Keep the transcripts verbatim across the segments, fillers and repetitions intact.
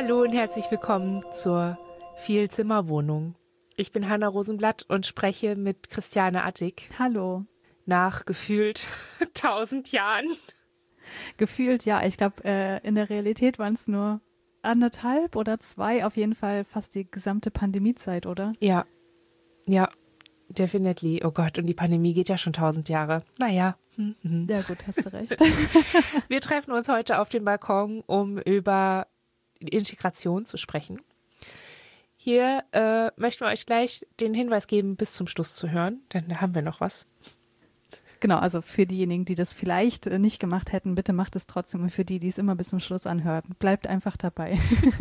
Hallo und herzlich willkommen zur Vielzimmerwohnung. Ich bin Hanna Rosenblatt und spreche mit Christiane Attig. Hallo. Nach gefühlt tausend Jahren. Gefühlt, ja. Ich glaube, äh, in der Realität waren es nur anderthalb oder zwei, auf jeden Fall fast die gesamte Pandemiezeit, oder? Ja, ja, definitely. Oh Gott, und die Pandemie geht ja schon tausend Jahre. Naja. Mhm. Ja gut, hast du recht. Wir treffen uns heute auf dem Balkon, um über Integration zu sprechen. Hier äh, möchten wir euch gleich den Hinweis geben, bis zum Schluss zu hören, denn da haben wir noch was. Genau, also für diejenigen, die das vielleicht äh, nicht gemacht hätten, bitte macht es trotzdem. Und für die, die es immer bis zum Schluss anhören, bleibt einfach dabei.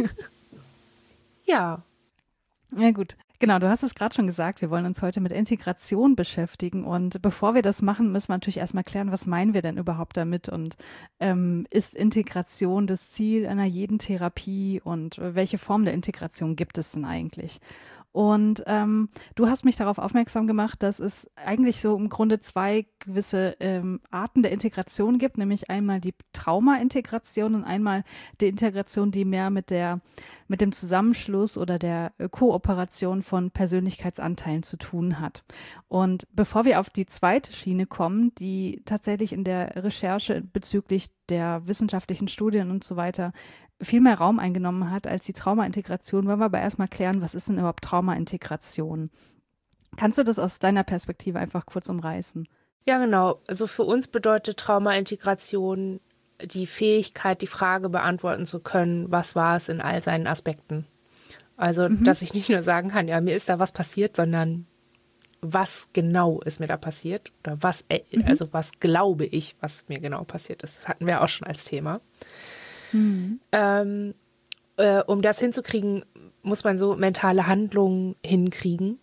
Ja. Ja gut, genau, du hast es gerade schon gesagt, wir wollen uns heute mit Integration beschäftigen und bevor wir das machen, müssen wir natürlich erstmal klären, was meinen wir denn überhaupt damit und ähm, ist Integration das Ziel einer jeden Therapie und welche Form der Integration gibt es denn eigentlich? Und ähm, du hast mich darauf aufmerksam gemacht, dass es eigentlich so im Grunde zwei gewisse ähm, Arten der Integration gibt, nämlich einmal die Trauma-Integration und einmal die Integration, die mehr mit der mit dem Zusammenschluss oder der äh, Kooperation von Persönlichkeitsanteilen zu tun hat. Und bevor wir auf die zweite Schiene kommen, die tatsächlich in der Recherche bezüglich der wissenschaftlichen Studien und so weiter viel mehr Raum eingenommen hat als die Trauma-Integration, wollen wir aber erstmal klären, was ist denn überhaupt Trauma-Integration? Kannst du das aus deiner Perspektive einfach kurz umreißen? Ja, genau. Also für uns bedeutet Trauma-Integration die Fähigkeit, die Frage beantworten zu können, was war es in all seinen Aspekten. Also, mhm. dass ich nicht nur sagen kann, ja, mir ist da was passiert, sondern was genau ist mir da passiert oder was, äh, mhm. also was glaube ich, was mir genau passiert ist. Das hatten wir auch schon als Thema. Mhm. Ähm, äh, um das hinzukriegen, muss man so mentale Handlungen hinkriegen.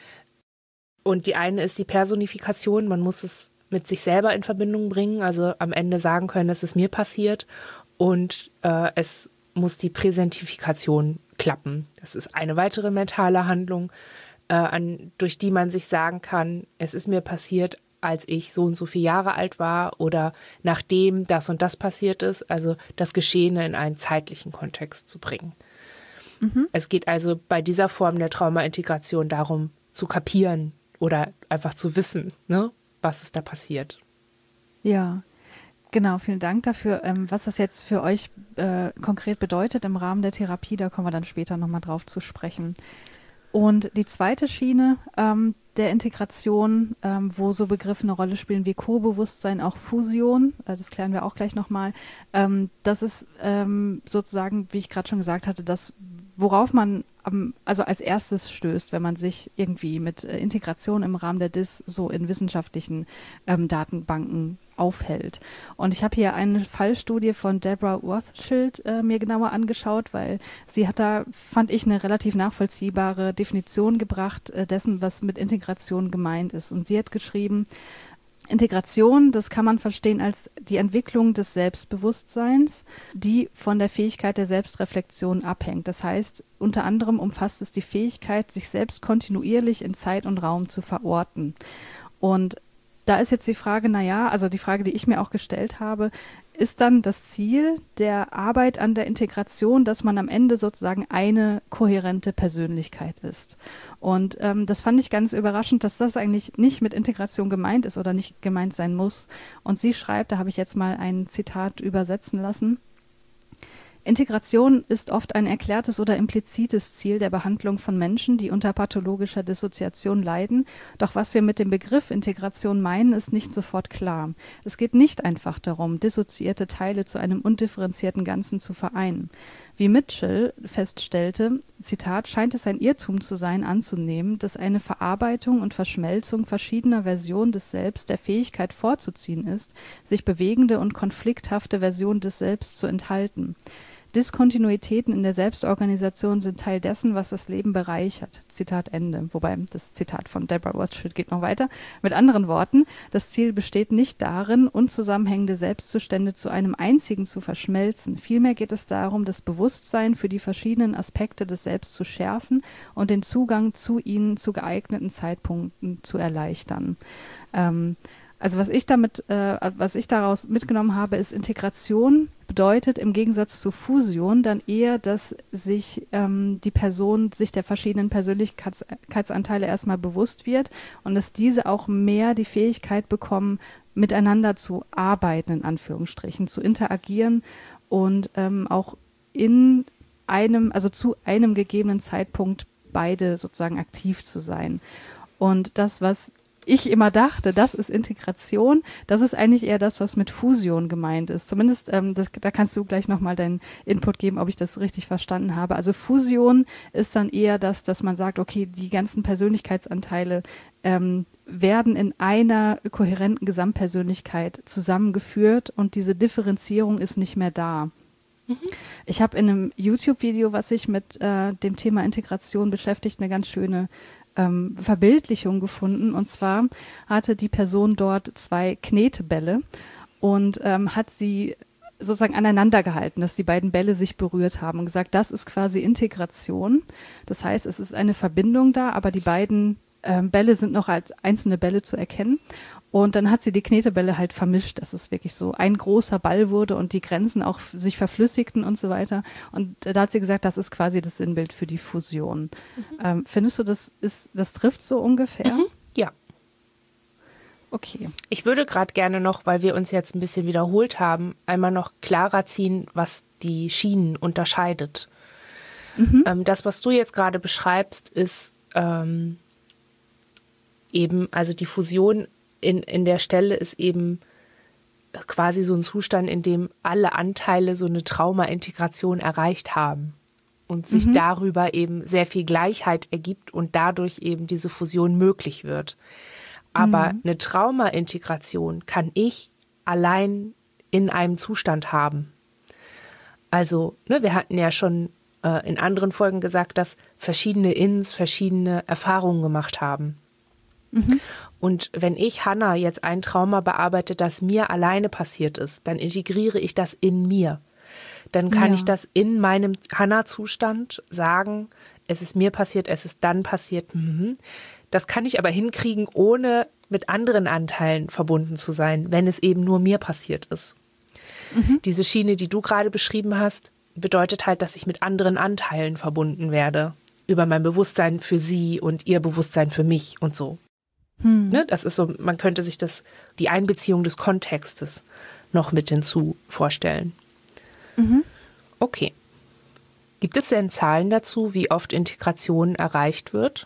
Und die eine ist die Personifikation, man muss es mit sich selber in Verbindung bringen, also am Ende sagen können, es ist mir passiert und äh, es muss die Präsentifikation klappen. Das ist eine weitere mentale Handlung, äh, an, durch die man sich sagen kann, es ist mir passiert, als ich so und so viele Jahre alt war oder nachdem das und das passiert ist, also das Geschehene in einen zeitlichen Kontext zu bringen. Mhm. Es geht also bei dieser Form der Trauma-Integration darum, zu kapieren oder einfach zu wissen, ne, was ist da passiert. Ja, genau, vielen Dank dafür. Ähm, was das jetzt für euch äh, konkret bedeutet im Rahmen der Therapie, da kommen wir dann später nochmal drauf zu sprechen. Und die zweite Schiene ähm, der Integration, ähm, wo so Begriffe eine Rolle spielen wie Co-Bewusstsein, auch Fusion, äh, das klären wir auch gleich nochmal, ähm, das ist ähm, sozusagen, wie ich gerade schon gesagt hatte, das, worauf man am, also als erstes stößt, wenn man sich irgendwie mit äh, Integration im Rahmen der D I S so in wissenschaftlichen ähm, Datenbanken aufhält. Und ich habe hier eine Fallstudie von Deborah Rothschild äh, mir genauer angeschaut, weil sie hat da, fand ich, eine relativ nachvollziehbare Definition gebracht äh, dessen, was mit Integration gemeint ist. Und sie hat geschrieben, Integration, das kann man verstehen als die Entwicklung des Selbstbewusstseins, die von der Fähigkeit der Selbstreflexion abhängt. Das heißt, unter anderem umfasst es die Fähigkeit, sich selbst kontinuierlich in Zeit und Raum zu verorten. Und da ist jetzt die Frage, naja, also die Frage, die ich mir auch gestellt habe, ist dann das Ziel der Arbeit an der Integration, dass man am Ende sozusagen eine kohärente Persönlichkeit ist. Und ähm, das fand ich ganz überraschend, dass das eigentlich nicht mit Integration gemeint ist oder nicht gemeint sein muss. Und sie schreibt, da habe ich jetzt mal ein Zitat übersetzen lassen: Integration ist oft ein erklärtes oder implizites Ziel der Behandlung von Menschen, die unter pathologischer Dissoziation leiden. Doch was wir mit dem Begriff Integration meinen, ist nicht sofort klar. Es geht nicht einfach darum, dissoziierte Teile zu einem undifferenzierten Ganzen zu vereinen. Wie Mitchell feststellte, Zitat, scheint es ein Irrtum zu sein, anzunehmen, dass eine Verarbeitung und Verschmelzung verschiedener Versionen des Selbst der Fähigkeit vorzuziehen ist, sich bewegende und konflikthafte Versionen des Selbst zu enthalten. Diskontinuitäten in der Selbstorganisation sind Teil dessen, was das Leben bereichert. Zitat Ende. Wobei das Zitat von Deborah Rothschild geht noch weiter. Mit anderen Worten, das Ziel besteht nicht darin, unzusammenhängende Selbstzustände zu einem einzigen zu verschmelzen. Vielmehr geht es darum, das Bewusstsein für die verschiedenen Aspekte des Selbst zu schärfen und den Zugang zu ihnen zu geeigneten Zeitpunkten zu erleichtern. Ähm, also was ich damit, äh, was ich daraus mitgenommen habe, ist, Integration bedeutet im Gegensatz zu Fusion dann eher, dass sich ähm, die Person sich der verschiedenen Persönlichkeitsanteile erstmal bewusst wird und dass diese auch mehr die Fähigkeit bekommen, miteinander zu arbeiten, in Anführungsstrichen, zu interagieren und ähm, auch in einem, also zu einem gegebenen Zeitpunkt beide sozusagen aktiv zu sein. Und das, was ich immer dachte, das ist Integration, das ist eigentlich eher das, was mit Fusion gemeint ist. Zumindest, ähm, das, da kannst du gleich nochmal deinen Input geben, ob ich das richtig verstanden habe. Also Fusion ist dann eher das, dass man sagt, okay, die ganzen Persönlichkeitsanteile ähm, werden in einer kohärenten Gesamtpersönlichkeit zusammengeführt und diese Differenzierung ist nicht mehr da. Mhm. Ich habe in einem YouTube-Video, was sich mit äh, dem Thema Integration beschäftigt, eine ganz schöne Ähm, Verbildlichung gefunden. Und zwar hatte die Person dort zwei Knetebälle und ähm, hat sie sozusagen aneinander gehalten, dass die beiden Bälle sich berührt haben und gesagt, das ist quasi Integration. Das heißt, es ist eine Verbindung da, aber die beiden ähm, Bälle sind noch als einzelne Bälle zu erkennen. Und dann hat sie die Knetebälle halt vermischt, dass es wirklich so ein großer Ball wurde und die Grenzen auch sich verflüssigten und so weiter. Und da hat sie gesagt, das ist quasi das Sinnbild für die Fusion. Mhm. Ähm, findest du, das ist, das trifft so ungefähr? Mhm. Ja. Okay. Ich würde gerade gerne noch, weil wir uns jetzt ein bisschen wiederholt haben, einmal noch klarer ziehen, was die Schienen unterscheidet. Mhm. Ähm, das, was du jetzt gerade beschreibst, ist ähm, eben, also die Fusion In, in der Stelle ist eben quasi so ein Zustand, in dem alle Anteile so eine Trauma-Integration erreicht haben und sich mhm. darüber eben sehr viel Gleichheit ergibt und dadurch eben diese Fusion möglich wird. Aber mhm. eine Trauma-Integration kann ich allein in einem Zustand haben. Also, ne, wir hatten ja schon äh, in anderen Folgen gesagt, dass verschiedene Ins verschiedene Erfahrungen gemacht haben. Mhm. Und wenn ich, Hannah, jetzt ein Trauma bearbeite, das mir alleine passiert ist, dann integriere ich das in mir. Dann kann ja. ich das in meinem Hannah-Zustand sagen, es ist mir passiert, es ist dann passiert. Mhm. Das kann ich aber hinkriegen, ohne mit anderen Anteilen verbunden zu sein, wenn es eben nur mir passiert ist. Mhm. Diese Schiene, die du gerade beschrieben hast, bedeutet halt, dass ich mit anderen Anteilen verbunden werde. Über mein Bewusstsein für sie und ihr Bewusstsein für mich und so. Hm. Ne, das ist so, man könnte sich das, die Einbeziehung des Kontextes noch mit hinzu vorstellen. Mhm. Okay. Gibt es denn Zahlen dazu, wie oft Integration erreicht wird?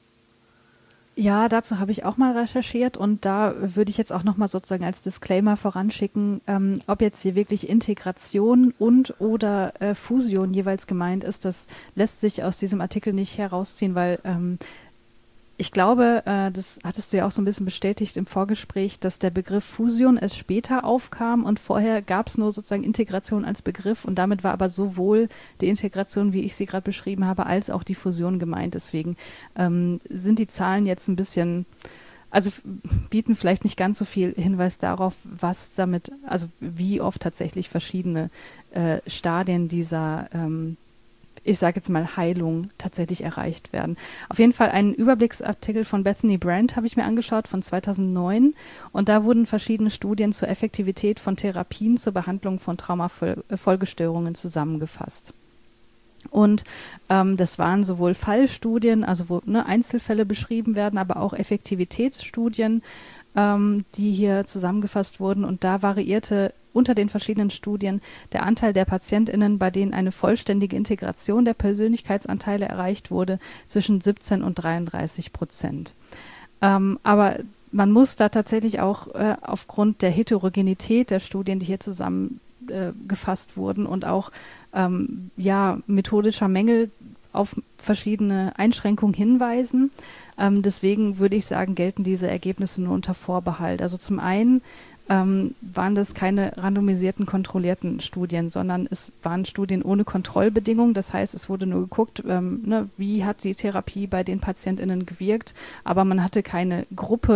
Ja, dazu habe ich auch mal recherchiert und da würde ich jetzt auch nochmal sozusagen als Disclaimer voranschicken, ähm, ob jetzt hier wirklich Integration und oder äh, Fusion jeweils gemeint ist, das lässt sich aus diesem Artikel nicht herausziehen, weil ähm, ich glaube, äh, das hattest du ja auch so ein bisschen bestätigt im Vorgespräch, dass der Begriff Fusion erst später aufkam und vorher gab es nur sozusagen Integration als Begriff und damit war aber sowohl die Integration, wie ich sie gerade beschrieben habe, als auch die Fusion gemeint. Deswegen ähm, sind die Zahlen jetzt ein bisschen, also f- bieten vielleicht nicht ganz so viel Hinweis darauf, was damit, also wie oft tatsächlich verschiedene äh, Stadien dieser ähm, ich sage jetzt mal Heilung tatsächlich erreicht werden. Auf jeden Fall einen Überblicksartikel von Bethany Brandt habe ich mir angeschaut von zweitausendneun und da wurden verschiedene Studien zur Effektivität von Therapien zur Behandlung von Traumafolgestörungen zusammengefasst. Und ähm, das waren sowohl Fallstudien, also wo ne, Einzelfälle beschrieben werden, aber auch Effektivitätsstudien, ähm, die hier zusammengefasst wurden und da variierte unter den verschiedenen Studien der Anteil der PatientInnen, bei denen eine vollständige Integration der Persönlichkeitsanteile erreicht wurde, zwischen siebzehn und dreiunddreißig Prozent. Ähm, aber man muss da tatsächlich auch äh, aufgrund der Heterogenität der Studien, die hier zusammengefasst äh, wurden und auch ähm, ja, methodischer Mängel auf verschiedene Einschränkungen hinweisen. Ähm, deswegen würde ich sagen, gelten diese Ergebnisse nur unter Vorbehalt. Also zum einen ähm, waren das keine randomisierten, kontrollierten Studien, sondern es waren Studien ohne Kontrollbedingungen. Das heißt, es wurde nur geguckt, ähm, ne, wie hat die Therapie bei den PatientInnen gewirkt, aber man hatte keine Gruppe,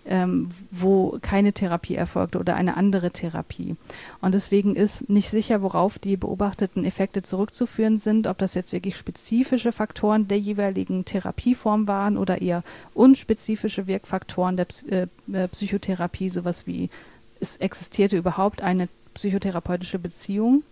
ähm, wo keine Therapie erfolgte oder eine andere Therapie. Und deswegen ist nicht sicher, worauf die beobachteten Effekte zurückzuführen sind, ob das jetzt wirklich spezifische Faktoren der jeweiligen Therapieform waren oder eher unspezifische Wirkfaktoren der Psy- äh, Psychotherapie, sowas wie es existierte überhaupt eine psychotherapeutische Beziehung.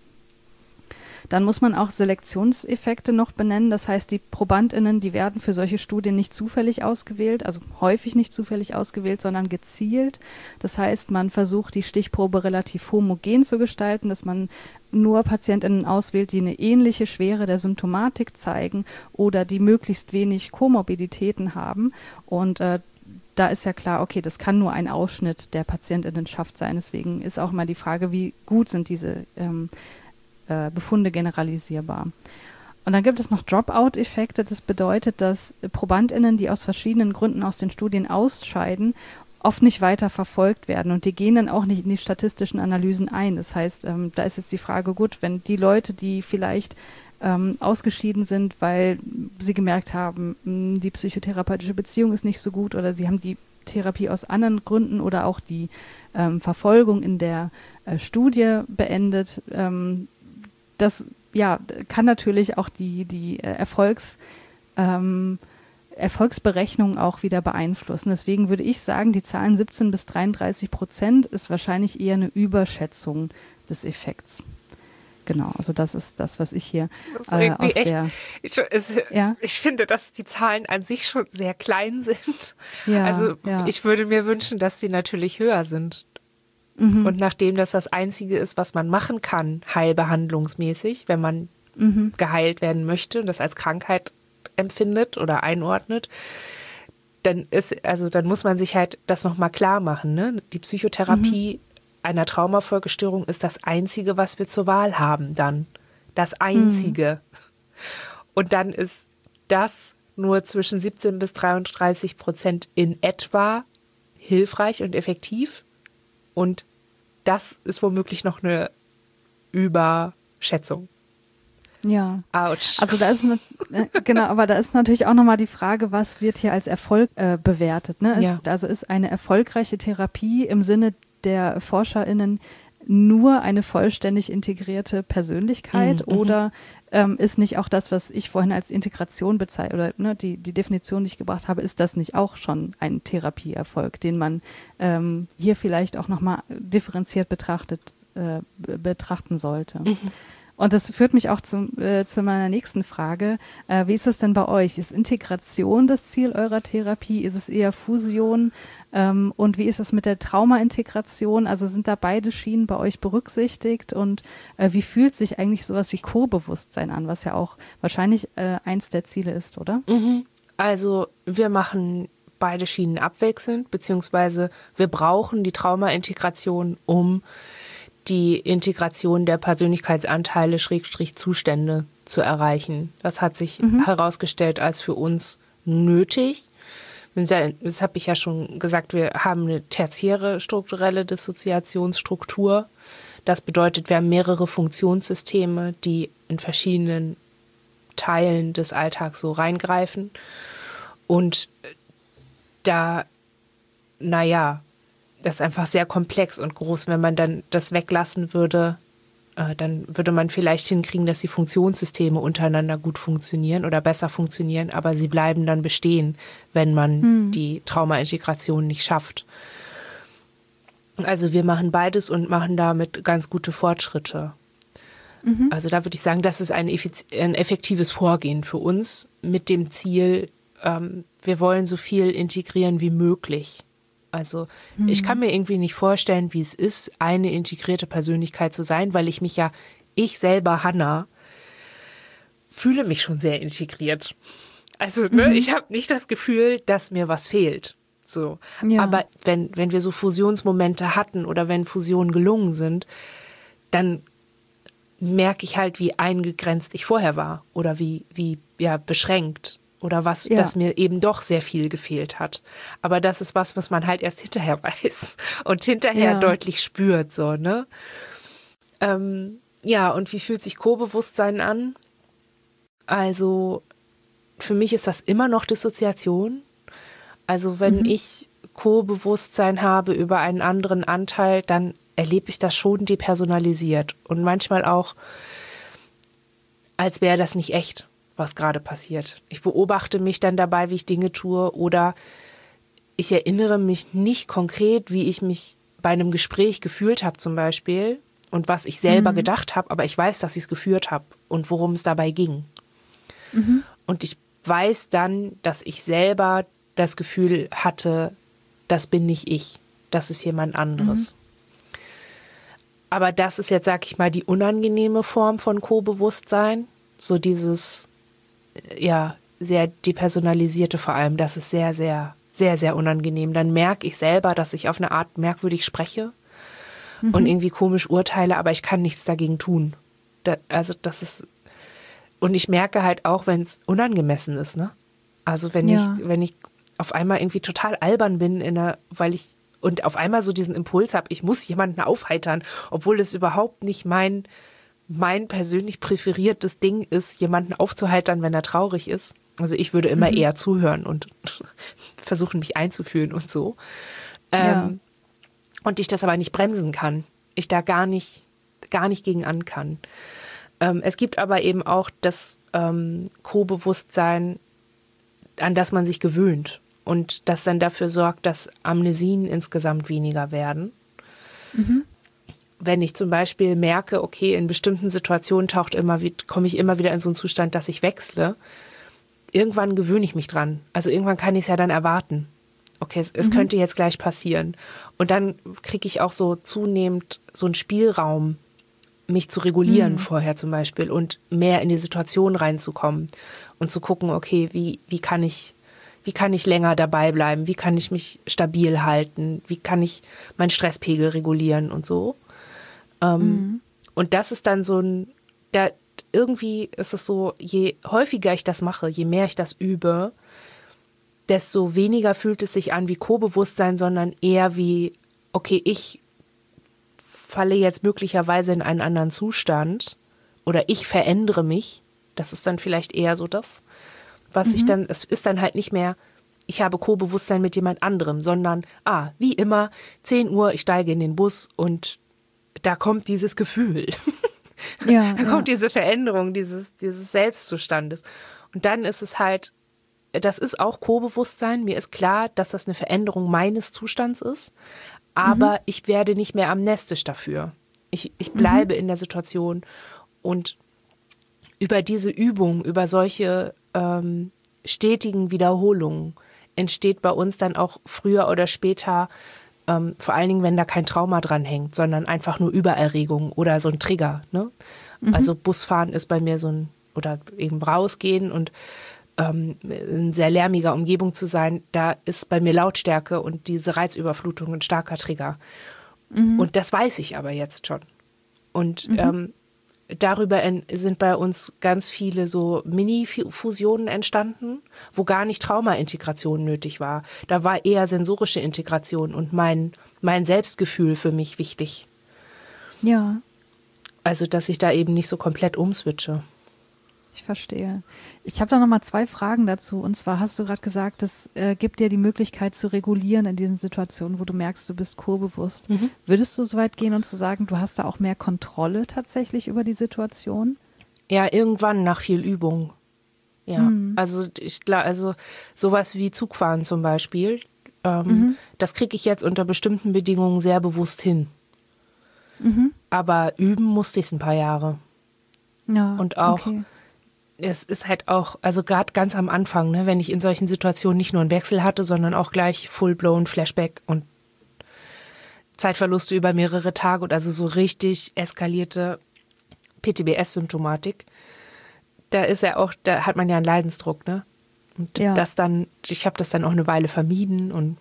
Dann muss man auch Selektionseffekte noch benennen. Das heißt, die ProbandInnen, die werden für solche Studien nicht zufällig ausgewählt, also häufig nicht zufällig ausgewählt, sondern gezielt. Das heißt, man versucht, die Stichprobe relativ homogen zu gestalten, dass man nur PatientInnen auswählt, die eine ähnliche Schwere der Symptomatik zeigen oder die möglichst wenig Komorbiditäten haben. Und äh, da ist ja klar, okay, das kann nur ein Ausschnitt der PatientInnenschaft sein. Deswegen ist auch mal die Frage, wie gut sind diese ähm, Befunde generalisierbar. Und dann gibt es noch Dropout-Effekte. Das bedeutet, dass ProbandInnen, die aus verschiedenen Gründen aus den Studien ausscheiden, oft nicht weiter verfolgt werden und die gehen dann auch nicht in die statistischen Analysen ein. Das heißt, ähm, da ist jetzt die Frage, gut, wenn die Leute, die vielleicht ähm, ausgeschieden sind, weil sie gemerkt haben, mh, die psychotherapeutische Beziehung ist nicht so gut oder sie haben die Therapie aus anderen Gründen oder auch die ähm, Verfolgung in der äh, Studie beendet, ähm, das ja, kann natürlich auch die, die äh, Erfolgs, ähm, Erfolgsberechnung auch wieder beeinflussen. Deswegen würde ich sagen, die Zahlen siebzehn bis dreiunddreißig Prozent ist wahrscheinlich eher eine Überschätzung des Effekts. Genau, also das ist das, was ich hier äh, aus echt, der... Ich, es, ja? ich finde, dass die Zahlen an sich schon sehr klein sind. Ja, also ja. ich würde mir wünschen, dass sie natürlich höher sind. Mhm. Und nachdem das das Einzige ist, was man machen kann, heilbehandlungsmäßig, wenn man mhm. geheilt werden möchte und das als Krankheit empfindet oder einordnet, dann ist, also dann muss man sich halt das nochmal klar machen. Ne? Die Psychotherapie mhm. einer Traumafolgestörung ist das Einzige, was wir zur Wahl haben dann. Das Einzige. Mhm. Und dann ist das nur zwischen siebzehn bis dreiunddreißig Prozent in etwa hilfreich und effektiv. Und das ist womöglich noch eine Überschätzung. Ja. Autsch. Also da ist, ne, genau, aber da ist natürlich auch nochmal die Frage, was wird hier als Erfolg äh, bewertet. Ne? Ja. Ist, also ist eine erfolgreiche Therapie im Sinne der ForscherInnen nur eine vollständig integrierte Persönlichkeit mhm, oder ähm, ist nicht auch das, was ich vorhin als Integration bezeichne, oder ne, die, die Definition, die ich gebracht habe, ist das nicht auch schon ein Therapieerfolg, den man ähm, hier vielleicht auch nochmal differenziert betrachtet, äh, betrachten sollte? Mhm. Und das führt mich auch zum, äh, zu meiner nächsten Frage. Äh, wie ist es denn bei euch? Ist Integration das Ziel eurer Therapie? Ist es eher Fusion? Ähm, und wie ist es mit der Trauma-Integration? Also sind da beide Schienen bei euch berücksichtigt? Und äh, wie fühlt sich eigentlich sowas wie Co-Bewusstsein an, was ja auch wahrscheinlich äh, eins der Ziele ist, oder? Mhm. Also wir machen beide Schienen abwechselnd, beziehungsweise wir brauchen die Trauma-Integration, um die Integration der Persönlichkeitsanteile Schrägstrich Zustände zu erreichen. Das hat sich mhm. herausgestellt als für uns nötig. Das habe ich ja schon gesagt, wir haben eine tertiäre strukturelle Dissoziationsstruktur. Das bedeutet, wir haben mehrere Funktionssysteme, die in verschiedenen Teilen des Alltags so reingreifen. Und da, naja, das ist einfach sehr komplex und groß. Wenn man dann das weglassen würde, äh, dann würde man vielleicht hinkriegen, dass die Funktionssysteme untereinander gut funktionieren oder besser funktionieren, aber sie bleiben dann bestehen, wenn man hm. die Trauma-Integration nicht schafft. Also wir machen beides und machen damit ganz gute Fortschritte. Mhm. Also da würde ich sagen, das ist ein, effiz- ein effektives Vorgehen für uns mit dem Ziel, ähm, wir wollen so viel integrieren wie möglich. Also hm. ich kann mir irgendwie nicht vorstellen, wie es ist, eine integrierte Persönlichkeit zu sein, weil ich mich ja, ich selber, Hannah, fühle mich schon sehr integriert. Also ne, mhm. ich habe nicht das Gefühl, dass mir was fehlt. So. Ja. Aber wenn, wenn wir so Fusionsmomente hatten oder wenn Fusionen gelungen sind, dann merke ich halt, wie eingegrenzt ich vorher war oder wie, wie ja, beschränkt. Oder was, ja. dass mir eben doch sehr viel gefehlt hat. Aber das ist was, was man halt erst hinterher weiß und hinterher ja. deutlich spürt, so, ne? Ähm, ja, und wie fühlt sich Co-Bewusstsein an? Also, für mich ist das immer noch Dissoziation. Also, wenn mhm. ich Co-Bewusstsein habe über einen anderen Anteil, dann erlebe ich das schon depersonalisiert und manchmal auch, als wäre das nicht echt, was gerade passiert. Ich beobachte mich dann dabei, wie ich Dinge tue, oder ich erinnere mich nicht konkret, wie ich mich bei einem Gespräch gefühlt habe zum Beispiel und was ich selber mhm. gedacht habe, aber ich weiß, dass ich es geführt habe und worum es dabei ging. Mhm. Und ich weiß dann, dass ich selber das Gefühl hatte, das bin nicht ich, das ist jemand anderes. Mhm. Aber das ist jetzt, sag ich mal, die unangenehme Form von Co-Bewusstsein. So dieses, ja, sehr depersonalisierte vor allem. Das ist sehr, sehr, sehr, sehr unangenehm. Dann merke ich selber, dass ich auf eine Art merkwürdig spreche mhm. und irgendwie komisch urteile, aber ich kann nichts dagegen tun. Da, also das ist, und ich merke halt auch, wenn es unangemessen ist, ne? Also wenn ja. ich, wenn ich auf einmal irgendwie total albern bin, in der, weil ich und auf einmal so diesen Impuls habe, ich muss jemanden aufheitern, obwohl es überhaupt nicht mein, mein persönlich präferiertes Ding ist, jemanden aufzuheitern, wenn er traurig ist. Also ich würde immer mhm. eher zuhören und versuchen, mich einzufühlen und so. Ja. Ähm, und ich das aber nicht bremsen kann. Ich da gar nicht, gar nicht gegen an kann. Ähm, es gibt aber eben auch das ähm, Co-Bewusstsein, an das man sich gewöhnt. Und das dann dafür sorgt, dass Amnesien insgesamt weniger werden. Mhm. Wenn ich zum Beispiel merke, okay, in bestimmten Situationen taucht immer, komme ich immer wieder in so einen Zustand, dass ich wechsle, irgendwann gewöhne ich mich dran. Also irgendwann kann ich es ja dann erwarten. Okay, es, es mhm. könnte jetzt gleich passieren. Und dann kriege ich auch so zunehmend so einen Spielraum, mich zu regulieren mhm. vorher zum Beispiel und mehr in die Situation reinzukommen und zu gucken, okay, wie, wie kann ich Wie kann ich länger dabei bleiben? Wie kann ich mich stabil halten? Wie kann ich meinen Stresspegel regulieren und so? Ähm, mhm. Und das ist dann so ein, da, irgendwie ist es so, je häufiger ich das mache, je mehr ich das übe, desto weniger fühlt es sich an wie Co-Bewusstsein, sondern eher wie, okay, ich falle jetzt möglicherweise in einen anderen Zustand oder ich verändere mich. Das ist dann vielleicht eher so das. Was mhm. ich dann, es ist dann halt nicht mehr, ich habe Co-Bewusstsein mit jemand anderem, sondern, ah, wie immer, zehn Uhr, ich steige in den Bus und da kommt dieses Gefühl. Ja, da ja. kommt diese Veränderung dieses, dieses Selbstzustandes. Und dann ist es halt, das ist auch Co-Bewusstsein. Mir ist klar, dass das eine Veränderung meines Zustands ist, aber mhm. ich werde nicht mehr amnestisch dafür. Ich, ich bleibe mhm. in der Situation und über diese Übung, über solche ähm, stetigen Wiederholungen entsteht bei uns dann auch früher oder später, ähm, vor allen Dingen, wenn da kein Trauma dran hängt, sondern einfach nur Übererregung oder so ein Trigger. Ne? Mhm. Also Busfahren ist bei mir so ein, oder eben rausgehen und ähm, in sehr lärmiger Umgebung zu sein, da ist bei mir Lautstärke und diese Reizüberflutung ein starker Trigger. Mhm. Und das weiß ich aber jetzt schon. Und mhm. ähm, darüber sind bei uns ganz viele so Mini-Fusionen entstanden, wo gar nicht Trauma-Integration nötig war. Da war eher sensorische Integration und mein, mein Selbstgefühl für mich wichtig. Ja. Also, dass ich da eben nicht so komplett umswitche. Ich verstehe. Ich habe da nochmal zwei Fragen dazu. Und zwar hast du gerade gesagt, es äh, gibt dir die Möglichkeit zu regulieren in diesen Situationen, wo du merkst, du bist co-bewusst. Mhm. Würdest du so weit gehen und zu sagen, du hast da auch mehr Kontrolle tatsächlich über die Situation? Ja, irgendwann nach viel Übung. Ja, mhm. also ich glaube, also sowas wie Zugfahren zum Beispiel, ähm, mhm. das kriege ich jetzt unter bestimmten Bedingungen sehr bewusst hin. Mhm. Aber üben musste ich es ein paar Jahre. Ja, und auch okay. Es ist halt auch, also gerade ganz am Anfang, ne, wenn ich in solchen Situationen nicht nur einen Wechsel hatte, sondern auch gleich full-blown Flashback und Zeitverluste über mehrere Tage und also so richtig eskalierte P T B S-Symptomatik. Da ist ja auch, da hat man ja einen Leidensdruck, ne? Und ja. das dann, ich habe das dann auch eine Weile vermieden und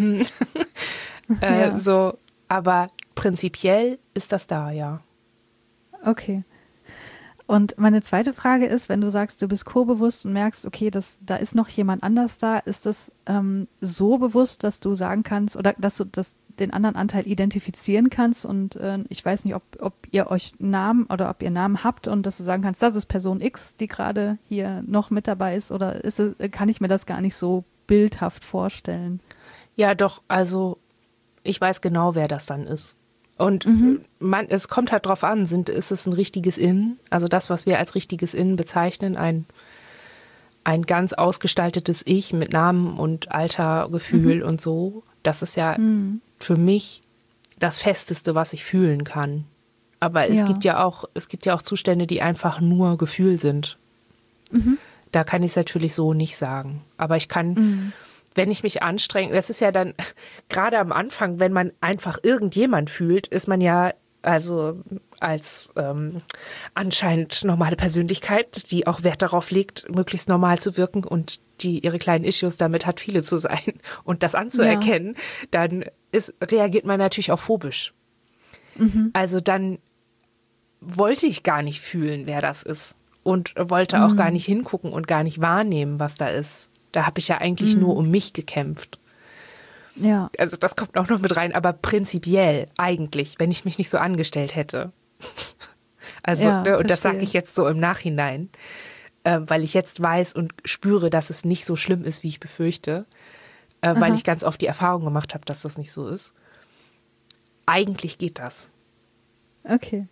äh, ja. so, aber prinzipiell ist das da, ja. Okay. Und meine zweite Frage ist, wenn du sagst, du bist co-bewusst und merkst, okay, das, da ist noch jemand anders da, ist das ähm, so bewusst, dass du sagen kannst oder dass du das, den anderen Anteil identifizieren kannst und äh, ich weiß nicht, ob, ob ihr euch Namen oder ob ihr Namen habt und dass du sagen kannst, das ist Person X, die gerade hier noch mit dabei ist oder ist es, kann ich mir das gar nicht so bildhaft vorstellen? Ja, doch, also ich weiß genau, wer das dann ist. Und Mhm. man, es kommt halt drauf an, sind, ist es ein richtiges Innen, also das, was wir als richtiges Innen bezeichnen, ein, ein ganz ausgestaltetes Ich mit Namen und Alter, Gefühl Mhm. und so. Das ist ja Mhm. für mich das Festeste, was ich fühlen kann. Aber es Ja. gibt ja auch, es gibt ja auch Zustände, die einfach nur Gefühl sind. Mhm. Da kann ich es natürlich so nicht sagen. Aber ich kann, Mhm. wenn ich mich anstrenge, das ist ja dann gerade am Anfang, wenn man einfach irgendjemand fühlt, ist man ja also als ähm, anscheinend normale Persönlichkeit, die auch Wert darauf legt, möglichst normal zu wirken und die ihre kleinen Issues damit hat, viele zu sein und das anzuerkennen, dann ist, reagiert man natürlich auch phobisch. Mhm. Also dann wollte ich gar nicht fühlen, wer das ist und wollte auch gar nicht hingucken und gar nicht wahrnehmen, was da ist. Da habe ich ja eigentlich Mhm. nur um mich gekämpft. Ja. Also das kommt auch noch mit rein, aber prinzipiell eigentlich, wenn ich mich nicht so angestellt hätte. Also, Ja, ne, und das verstehe. sage ich jetzt so im Nachhinein, äh, weil ich jetzt weiß und spüre, dass es nicht so schlimm ist, wie ich befürchte, äh, weil Aha. ich ganz oft die Erfahrung gemacht habe, dass das nicht so ist. Eigentlich geht das. Okay.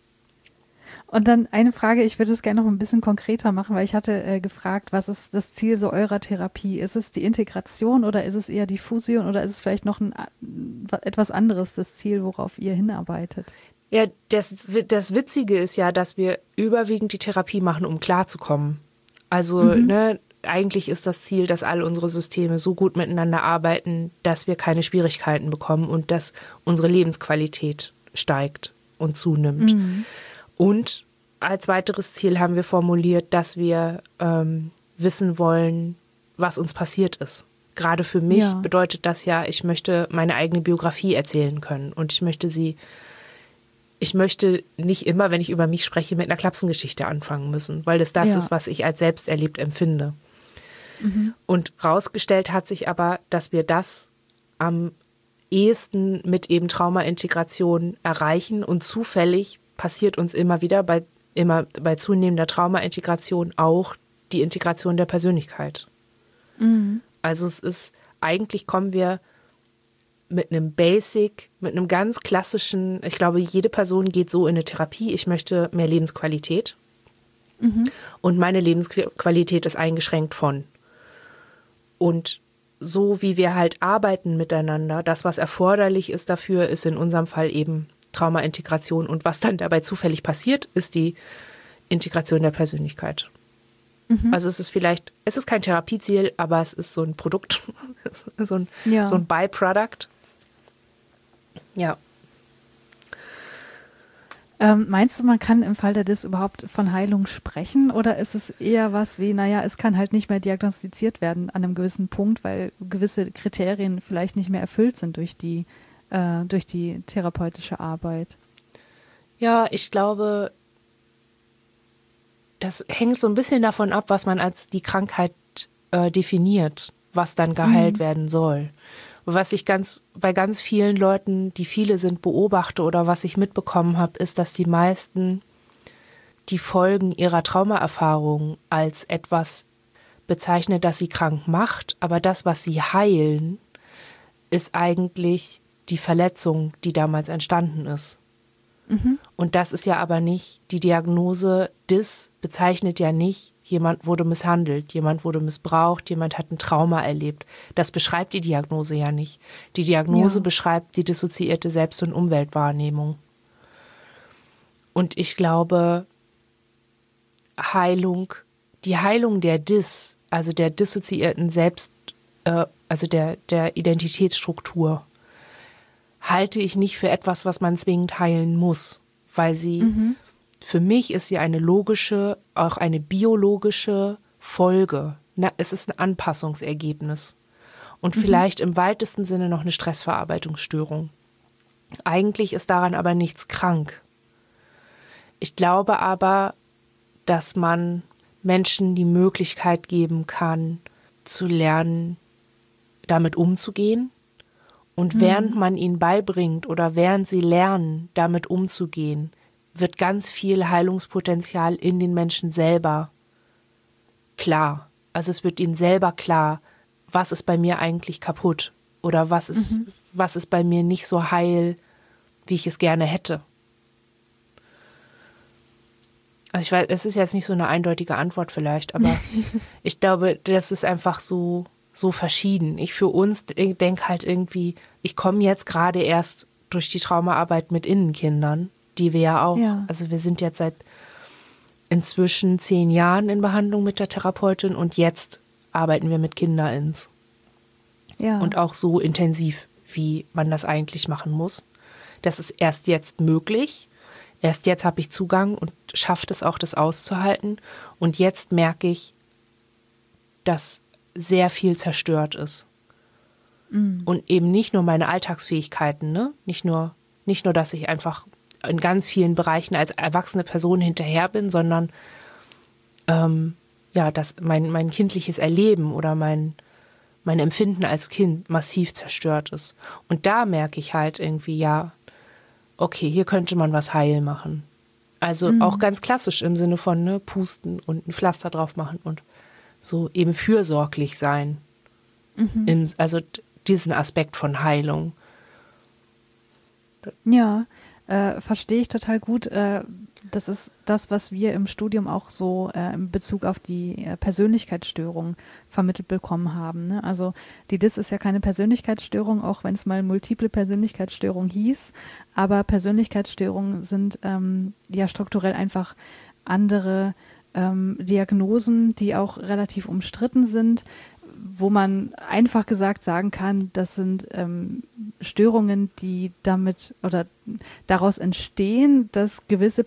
Und dann eine Frage, ich würde es gerne noch ein bisschen konkreter machen, weil ich hatte äh, gefragt, was ist das Ziel so eurer Therapie? Ist es die Integration oder ist es eher die Fusion oder ist es vielleicht noch ein, etwas anderes, das Ziel, worauf ihr hinarbeitet? Ja, das, das Witzige ist ja, dass wir überwiegend die Therapie machen, um klarzukommen. Also, Mhm. ne, eigentlich ist das Ziel, dass alle unsere Systeme so gut miteinander arbeiten, dass wir keine Schwierigkeiten bekommen und dass unsere Lebensqualität steigt und zunimmt. Mhm. Und als weiteres Ziel haben wir formuliert, dass wir ähm, wissen wollen, was uns passiert ist. Gerade für mich Ja. bedeutet das ja, ich möchte meine eigene Biografie erzählen können und ich möchte sie Ich möchte nicht immer, wenn ich über mich spreche, mit einer Klapsengeschichte anfangen müssen, weil das das Ja. ist, was ich als selbst erlebt empfinde. Mhm. Und rausgestellt hat sich aber, dass wir das am ehesten mit eben Traumaintegration erreichen und zufällig passiert uns immer wieder bei, immer bei zunehmender Traumaintegration auch die Integration der Persönlichkeit. Mhm. Also es ist, eigentlich kommen wir mit einem Basic, mit einem ganz klassischen, ich glaube, jede Person geht so in eine Therapie, ich möchte mehr Lebensqualität Mhm. und meine Lebensqualität ist eingeschränkt von. Und so wie wir halt arbeiten miteinander, das, was erforderlich ist dafür, ist in unserem Fall eben Traumaintegration und was dann dabei zufällig passiert, ist die Integration der Persönlichkeit. Mhm. Also es ist vielleicht, es ist kein Therapieziel, aber es ist so ein Produkt, so ein, Ja. so ein Byproduct. Ja. Ähm, meinst du, man kann im Fall der Dis überhaupt von Heilung sprechen oder ist es eher was wie, naja, es kann halt nicht mehr diagnostiziert werden an einem gewissen Punkt, weil gewisse Kriterien vielleicht nicht mehr erfüllt sind durch die, äh, durch die therapeutische Arbeit? Ja, ich glaube, das hängt so ein bisschen davon ab, was man als die Krankheit äh, definiert, was dann geheilt Mhm. werden soll. Was ich ganz bei ganz vielen Leuten, die viele sind, beobachte oder was ich mitbekommen habe, ist, dass die meisten die Folgen ihrer Traumaerfahrung als etwas bezeichnen, das sie krank macht, aber das, was sie heilen, ist eigentlich die Verletzung, die damals entstanden ist. Mhm. Und das ist ja aber nicht, die Diagnose Dis bezeichnet ja nicht, jemand wurde misshandelt, jemand wurde missbraucht, jemand hat ein Trauma erlebt. Das beschreibt die Diagnose ja nicht. Die Diagnose Ja. beschreibt die dissoziierte Selbst- und Umweltwahrnehmung. Und ich glaube, Heilung, die Heilung der Dis, also der dissoziierten Selbst, äh, also der, der Identitätsstruktur, halte ich nicht für etwas, was man zwingend heilen muss, weil sie, Mhm. für mich ist sie eine logische, auch eine biologische Folge. Na, es ist ein Anpassungsergebnis und Mhm. vielleicht im weitesten Sinne noch eine Stressverarbeitungsstörung. Eigentlich ist daran aber nichts krank. Ich glaube aber, dass man Menschen die Möglichkeit geben kann, zu lernen, damit umzugehen. Und während man ihnen beibringt oder während sie lernen, damit umzugehen, wird ganz viel Heilungspotenzial in den Menschen selber klar. Also es wird ihnen selber klar, was ist bei mir eigentlich kaputt? Oder was ist, mhm. was ist bei mir nicht so heil, wie ich es gerne hätte? Also ich weiß, es ist jetzt nicht so eine eindeutige Antwort vielleicht, aber ich glaube, das ist einfach so, so verschieden. Ich für uns denke halt irgendwie, ich komme jetzt gerade erst durch die Traumaarbeit mit Innenkindern, die wir ja auch, ja. also wir sind jetzt seit inzwischen zehn Jahren in Behandlung mit der Therapeutin und jetzt arbeiten wir mit Kinderins. Ja. Und auch so intensiv, wie man das eigentlich machen muss. Das ist erst jetzt möglich. Erst jetzt habe ich Zugang und schaffe es auch, das auszuhalten. Und jetzt merke ich, dass sehr viel zerstört ist. Mhm. Und eben nicht nur meine Alltagsfähigkeiten, ne? Nicht nur, nicht nur, dass ich einfach in ganz vielen Bereichen als erwachsene Person hinterher bin, sondern ähm, ja, dass mein, mein kindliches Erleben oder mein, mein Empfinden als Kind massiv zerstört ist. Und da merke ich halt irgendwie, ja, okay, hier könnte man was heil machen. Also mhm. auch ganz klassisch im Sinne von ne, pusten und ein Pflaster drauf machen und so eben fürsorglich sein. Mhm. Im, also diesen Aspekt von Heilung. Ja, äh, verstehe ich total gut. Äh, das ist das, was wir im Studium auch so äh, in Bezug auf die äh, Persönlichkeitsstörung vermittelt bekommen haben. Ne? Also die D I S ist ja keine Persönlichkeitsstörung, auch wenn es mal multiple Persönlichkeitsstörung hieß. Aber Persönlichkeitsstörungen sind ähm, ja strukturell einfach andere ähm, Diagnosen, die auch relativ umstritten sind, wo man einfach gesagt sagen kann, das sind ähm, Störungen, die damit oder daraus entstehen, dass gewisse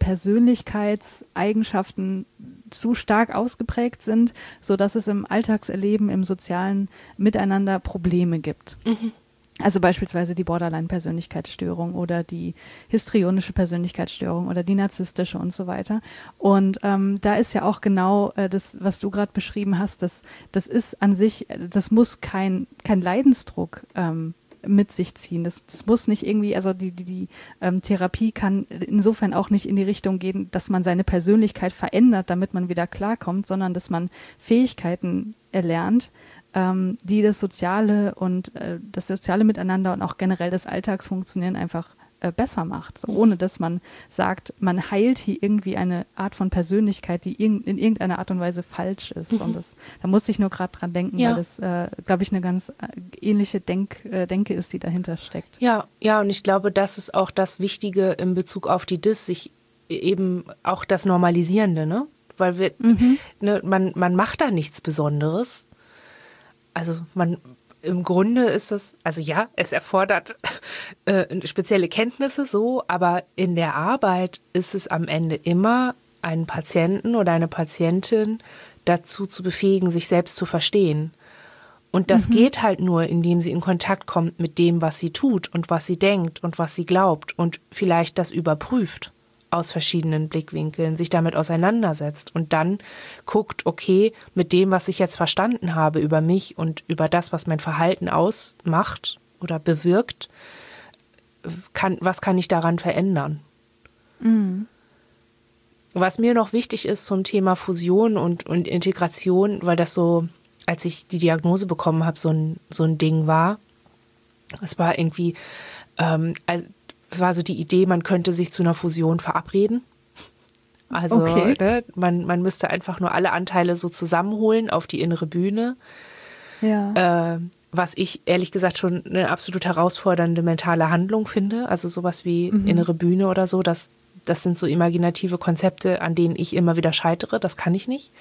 Persönlichkeitseigenschaften zu stark ausgeprägt sind, sodass es im Alltagserleben, im sozialen Miteinander Probleme gibt. Mhm. Also beispielsweise die Borderline-Persönlichkeitsstörung oder die histrionische Persönlichkeitsstörung oder die narzisstische und so weiter. Und ähm, da ist ja auch genau äh, das, was du gerade beschrieben hast, das, das ist an sich, das muss kein, kein Leidensdruck ähm, mit sich ziehen. Das, das muss nicht irgendwie, also die, die, die ähm, Therapie kann insofern auch nicht in die Richtung gehen, dass man seine Persönlichkeit verändert, damit man wieder klarkommt, sondern dass man Fähigkeiten erlernt, ähm, die das soziale und äh, das soziale Miteinander und auch generell das Alltagsfunktionieren einfach äh, besser macht, so, ohne dass man sagt, man heilt hier irgendwie eine Art von Persönlichkeit, die irg- in irgendeiner Art und Weise falsch ist. Mhm. Und das, da musste ich nur gerade dran denken, ja. weil das, äh, glaube ich, eine ganz äh, ähnliche Denk, äh, Denke ist, die dahinter steckt. Ja, ja, und ich glaube, das ist auch das Wichtige in Bezug auf die D I S, sich eben auch das Normalisierende, ne? Weil wir, mhm. ne, man, man macht da nichts Besonderes. Also man im Grunde ist es, also ja, es erfordert äh, spezielle Kenntnisse so, aber in der Arbeit ist es am Ende immer, einen Patienten oder eine Patientin dazu zu befähigen, sich selbst zu verstehen. Und das mhm. geht halt nur, indem sie in Kontakt kommt mit dem, was sie tut und was sie denkt und was sie glaubt und vielleicht das überprüft aus verschiedenen Blickwinkeln, sich damit auseinandersetzt und dann guckt, okay, mit dem, was ich jetzt verstanden habe über mich und über das, was mein Verhalten ausmacht oder bewirkt, kann, was kann ich daran verändern? Mhm. Was mir noch wichtig ist zum Thema Fusion und, und Integration, weil das so, als ich die Diagnose bekommen habe, so ein, so ein Ding war, es war irgendwie, ähm, es war so die Idee, man könnte sich zu einer Fusion verabreden. Also okay. ne, man, man müsste einfach nur alle Anteile so zusammenholen auf die innere Bühne. Ja. Äh, was ich ehrlich gesagt schon eine absolut herausfordernde mentale Handlung finde. Also sowas wie mhm. innere Bühne oder so, das, das sind so imaginative Konzepte, an denen ich immer wieder scheitere. Das kann ich nicht.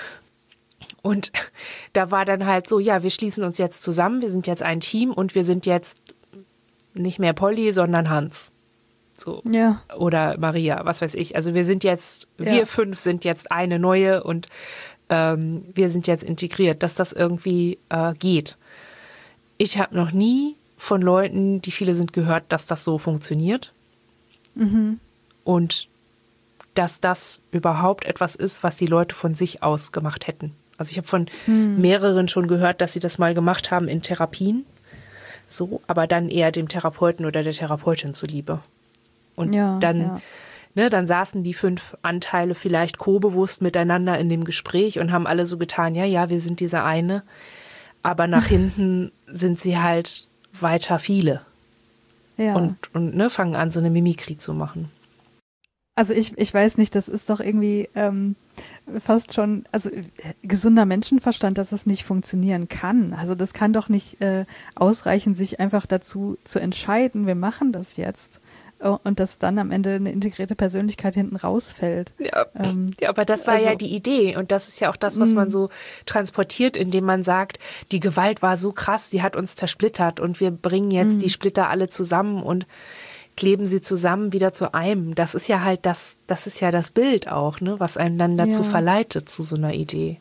Und da war dann halt so, ja, wir schließen uns jetzt zusammen, wir sind jetzt ein Team und wir sind jetzt nicht mehr Polly, sondern Hans. So. Ja. Oder Maria, was weiß ich. Also wir sind jetzt, ja. wir fünf sind jetzt eine neue und ähm, wir sind jetzt integriert, dass das irgendwie äh, geht. Ich habe noch nie von Leuten, die viele sind, gehört, dass das so funktioniert. Mhm. Und dass das überhaupt etwas ist, was die Leute von sich aus gemacht hätten. Also ich habe von mhm. mehreren schon gehört, dass sie das mal gemacht haben in Therapien. So, aber dann eher dem Therapeuten oder der Therapeutin zuliebe. Und ja, dann, ja. Ne, dann saßen die fünf Anteile vielleicht co-bewusst miteinander in dem Gespräch und haben alle so getan, ja, ja, wir sind dieser eine. Aber nach hinten sind sie halt weiter viele. Ja. Und, und ne, fangen an, so eine Mimikrie zu machen. Also ich, ich weiß nicht, das ist doch irgendwie ähm, fast schon, also äh, gesunder Menschenverstand, dass es nicht funktionieren kann. Also das kann doch nicht äh, ausreichen, sich einfach dazu zu entscheiden, wir machen das jetzt. Oh, und dass dann am Ende eine integrierte Persönlichkeit hinten rausfällt. Ja, ähm, ja aber das war also, ja die Idee. Und das ist ja auch das, was man so transportiert, indem man sagt, die Gewalt war so krass, die hat uns zersplittert und wir bringen jetzt die Splitter alle zusammen und kleben sie zusammen wieder zu einem. Das ist ja halt das, das ist ja das Bild auch, ne, was einen dann dazu Ja. verleitet, zu so einer Idee.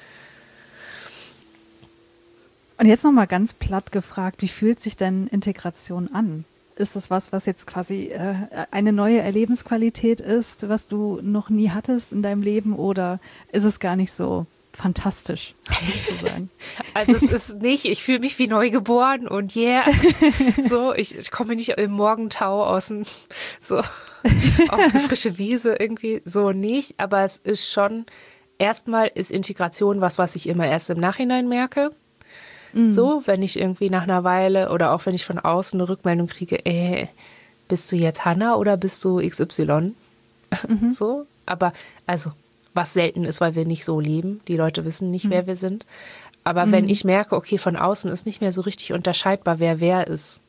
Und jetzt nochmal ganz platt gefragt, wie fühlt sich denn Integration an? Ist das was, was jetzt quasi äh, eine neue Erlebensqualität ist, was du noch nie hattest in deinem Leben, oder ist es gar nicht so fantastisch, sozusagen? Also es ist nicht, ich fühle mich wie neugeboren und yeah, so, ich, ich komme nicht im Morgentau aus dem, so, auf eine frische Wiese irgendwie, so nicht, aber es ist schon, erstmal ist Integration was, was ich immer erst im Nachhinein merke. Mhm. So, wenn ich irgendwie nach einer Weile oder auch wenn ich von außen eine Rückmeldung kriege, äh, bist du jetzt Hannah oder bist du X Y? Mhm. So, aber also, was selten ist, weil wir nicht so leben. Die Leute wissen nicht, mhm. wer wir sind. Aber mhm. wenn ich merke, okay, von außen ist nicht mehr so richtig unterscheidbar, wer wer ist.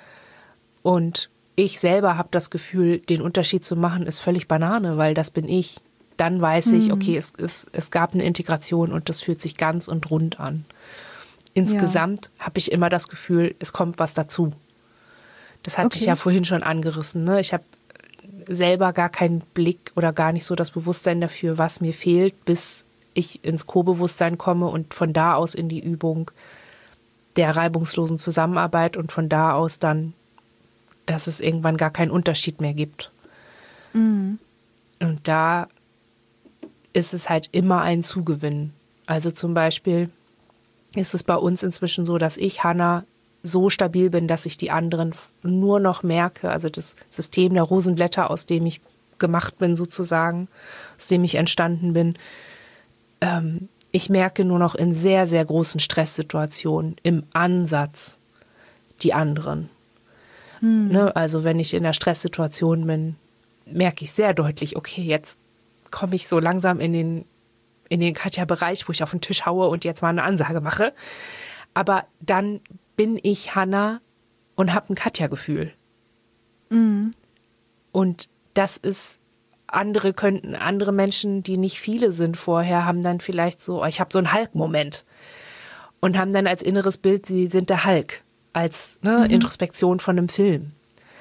Und ich selber habe das Gefühl, den Unterschied zu machen, ist völlig Banane, weil das bin ich. Dann weiß mhm. ich, okay, es, es, es gab eine Integration und das fühlt sich ganz und rund an. Insgesamt ja. habe ich immer das Gefühl, es kommt was dazu. Das hatte okay. ich ja vorhin schon angerissen. Ne? Ich habe selber gar keinen Blick oder gar nicht so das Bewusstsein dafür, was mir fehlt, bis ich ins Co-Bewusstsein komme und von da aus in die Übung der reibungslosen Zusammenarbeit und von da aus dann, dass es irgendwann gar keinen Unterschied mehr gibt. Mhm. Und da ist es halt immer ein Zugewinn. Also zum Beispiel ist es bei uns inzwischen so, dass ich, Hannah, so stabil bin, dass ich die anderen nur noch merke. Also das System der Rosenblätter, aus dem ich gemacht bin sozusagen, aus dem ich entstanden bin. Ähm, ich merke nur noch in sehr, sehr großen Stresssituationen im Ansatz die anderen. Hm. Ne? Also wenn ich in einer Stresssituation bin, merke ich sehr deutlich, okay, jetzt komme ich so langsam in den in den Katja-Bereich, wo ich auf den Tisch haue und jetzt mal eine Ansage mache. Aber dann bin ich Hannah und habe ein Katja-Gefühl. Mhm. Und das ist, andere könnten, andere Menschen, die nicht viele sind vorher, haben dann vielleicht so, ich habe so einen Hulk-Moment und haben dann als inneres Bild, sie sind der Hulk, als ne, mhm. Introspektion von einem Film.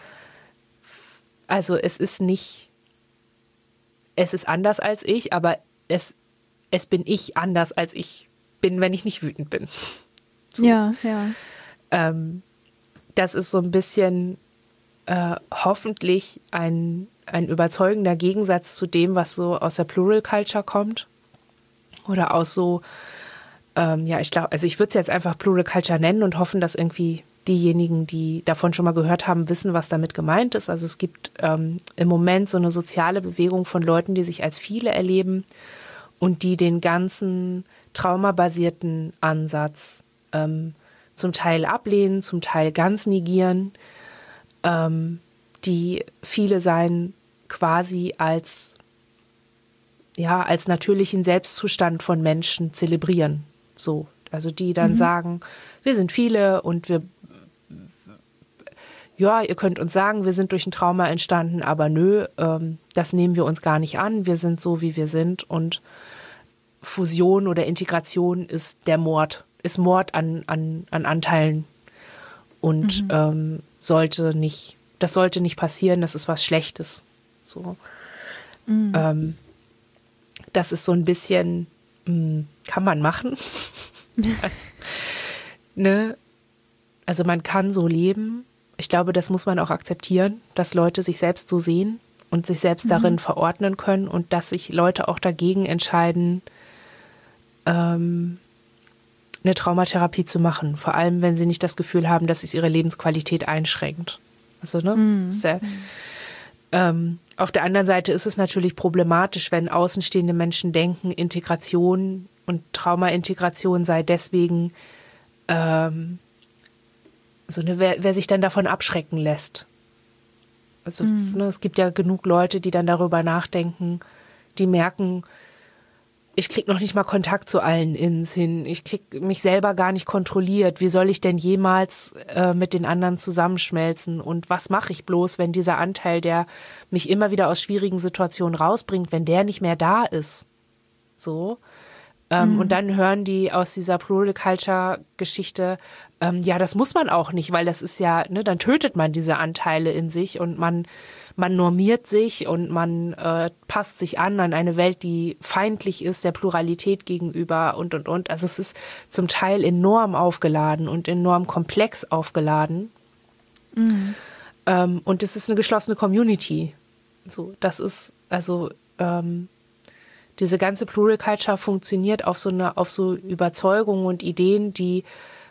Also es ist nicht, es ist anders als ich, aber es Es bin ich anders, als ich bin, wenn ich nicht wütend bin. So. Ja, ja. Ähm, das ist so ein bisschen äh, hoffentlich ein, ein überzeugender Gegensatz zu dem, was so aus der Plural Culture kommt. Oder aus so, ähm, ja, ich glaube, also ich würde es jetzt einfach Plural Culture nennen und hoffen, dass irgendwie diejenigen, die davon schon mal gehört haben, wissen, was damit gemeint ist. Also es gibt ähm, im Moment so eine soziale Bewegung von Leuten, die sich als viele erleben und die den ganzen traumabasierten Ansatz ähm, zum Teil ablehnen, zum Teil ganz negieren, ähm, die viele sein quasi als, ja, als natürlichen Selbstzustand von Menschen zelebrieren. So, also die dann mhm. sagen, wir sind viele und wir, ja, ihr könnt uns sagen, wir sind durch ein Trauma entstanden, aber nö, ähm, das nehmen wir uns gar nicht an, wir sind so, wie wir sind und Fusion oder Integration ist der Mord, ist Mord an, an, an Anteilen und mhm. ähm, sollte nicht, das sollte nicht passieren, das ist was Schlechtes. So. Mhm. Ähm, das ist so ein bisschen, mh, kann man machen. also, ne? also man kann so leben. Ich glaube, das muss man auch akzeptieren, dass Leute sich selbst so sehen und sich selbst mhm. darin verordnen können und dass sich Leute auch dagegen entscheiden, ähm, eine Traumatherapie zu machen. Vor allem, wenn sie nicht das Gefühl haben, dass es ihre Lebensqualität einschränkt. Also, ne? Mhm. Sehr, ähm, auf der anderen Seite ist es natürlich problematisch, wenn außenstehende Menschen denken, Integration und Traumaintegration sei deswegen ähm, so ne, wer, wer sich dann davon abschrecken lässt. Also mhm. ne, es gibt ja genug Leute, die dann darüber nachdenken, die merken, ich kriege noch nicht mal Kontakt zu allen Ins hin. Ich kriege mich selber gar nicht kontrolliert. Wie soll ich denn jemals äh, mit den anderen zusammenschmelzen? Und was mache ich bloß, wenn dieser Anteil, der mich immer wieder aus schwierigen Situationen rausbringt, wenn der nicht mehr da ist? So. Ähm, mhm. Und dann hören die aus dieser Plural Culture Geschichte, ähm, ja, das muss man auch nicht, weil das ist ja, ne, dann tötet man diese Anteile in sich und man Man normiert sich und man äh, passt sich an an eine Welt, die feindlich ist, der Pluralität gegenüber und, und, und. Also es ist zum Teil enorm aufgeladen und enorm komplex aufgeladen. Mhm. Ähm, und es ist eine geschlossene Community. So, das ist, also ähm, diese ganze Plural Culture funktioniert auf so eine, auf so Überzeugungen und Ideen, die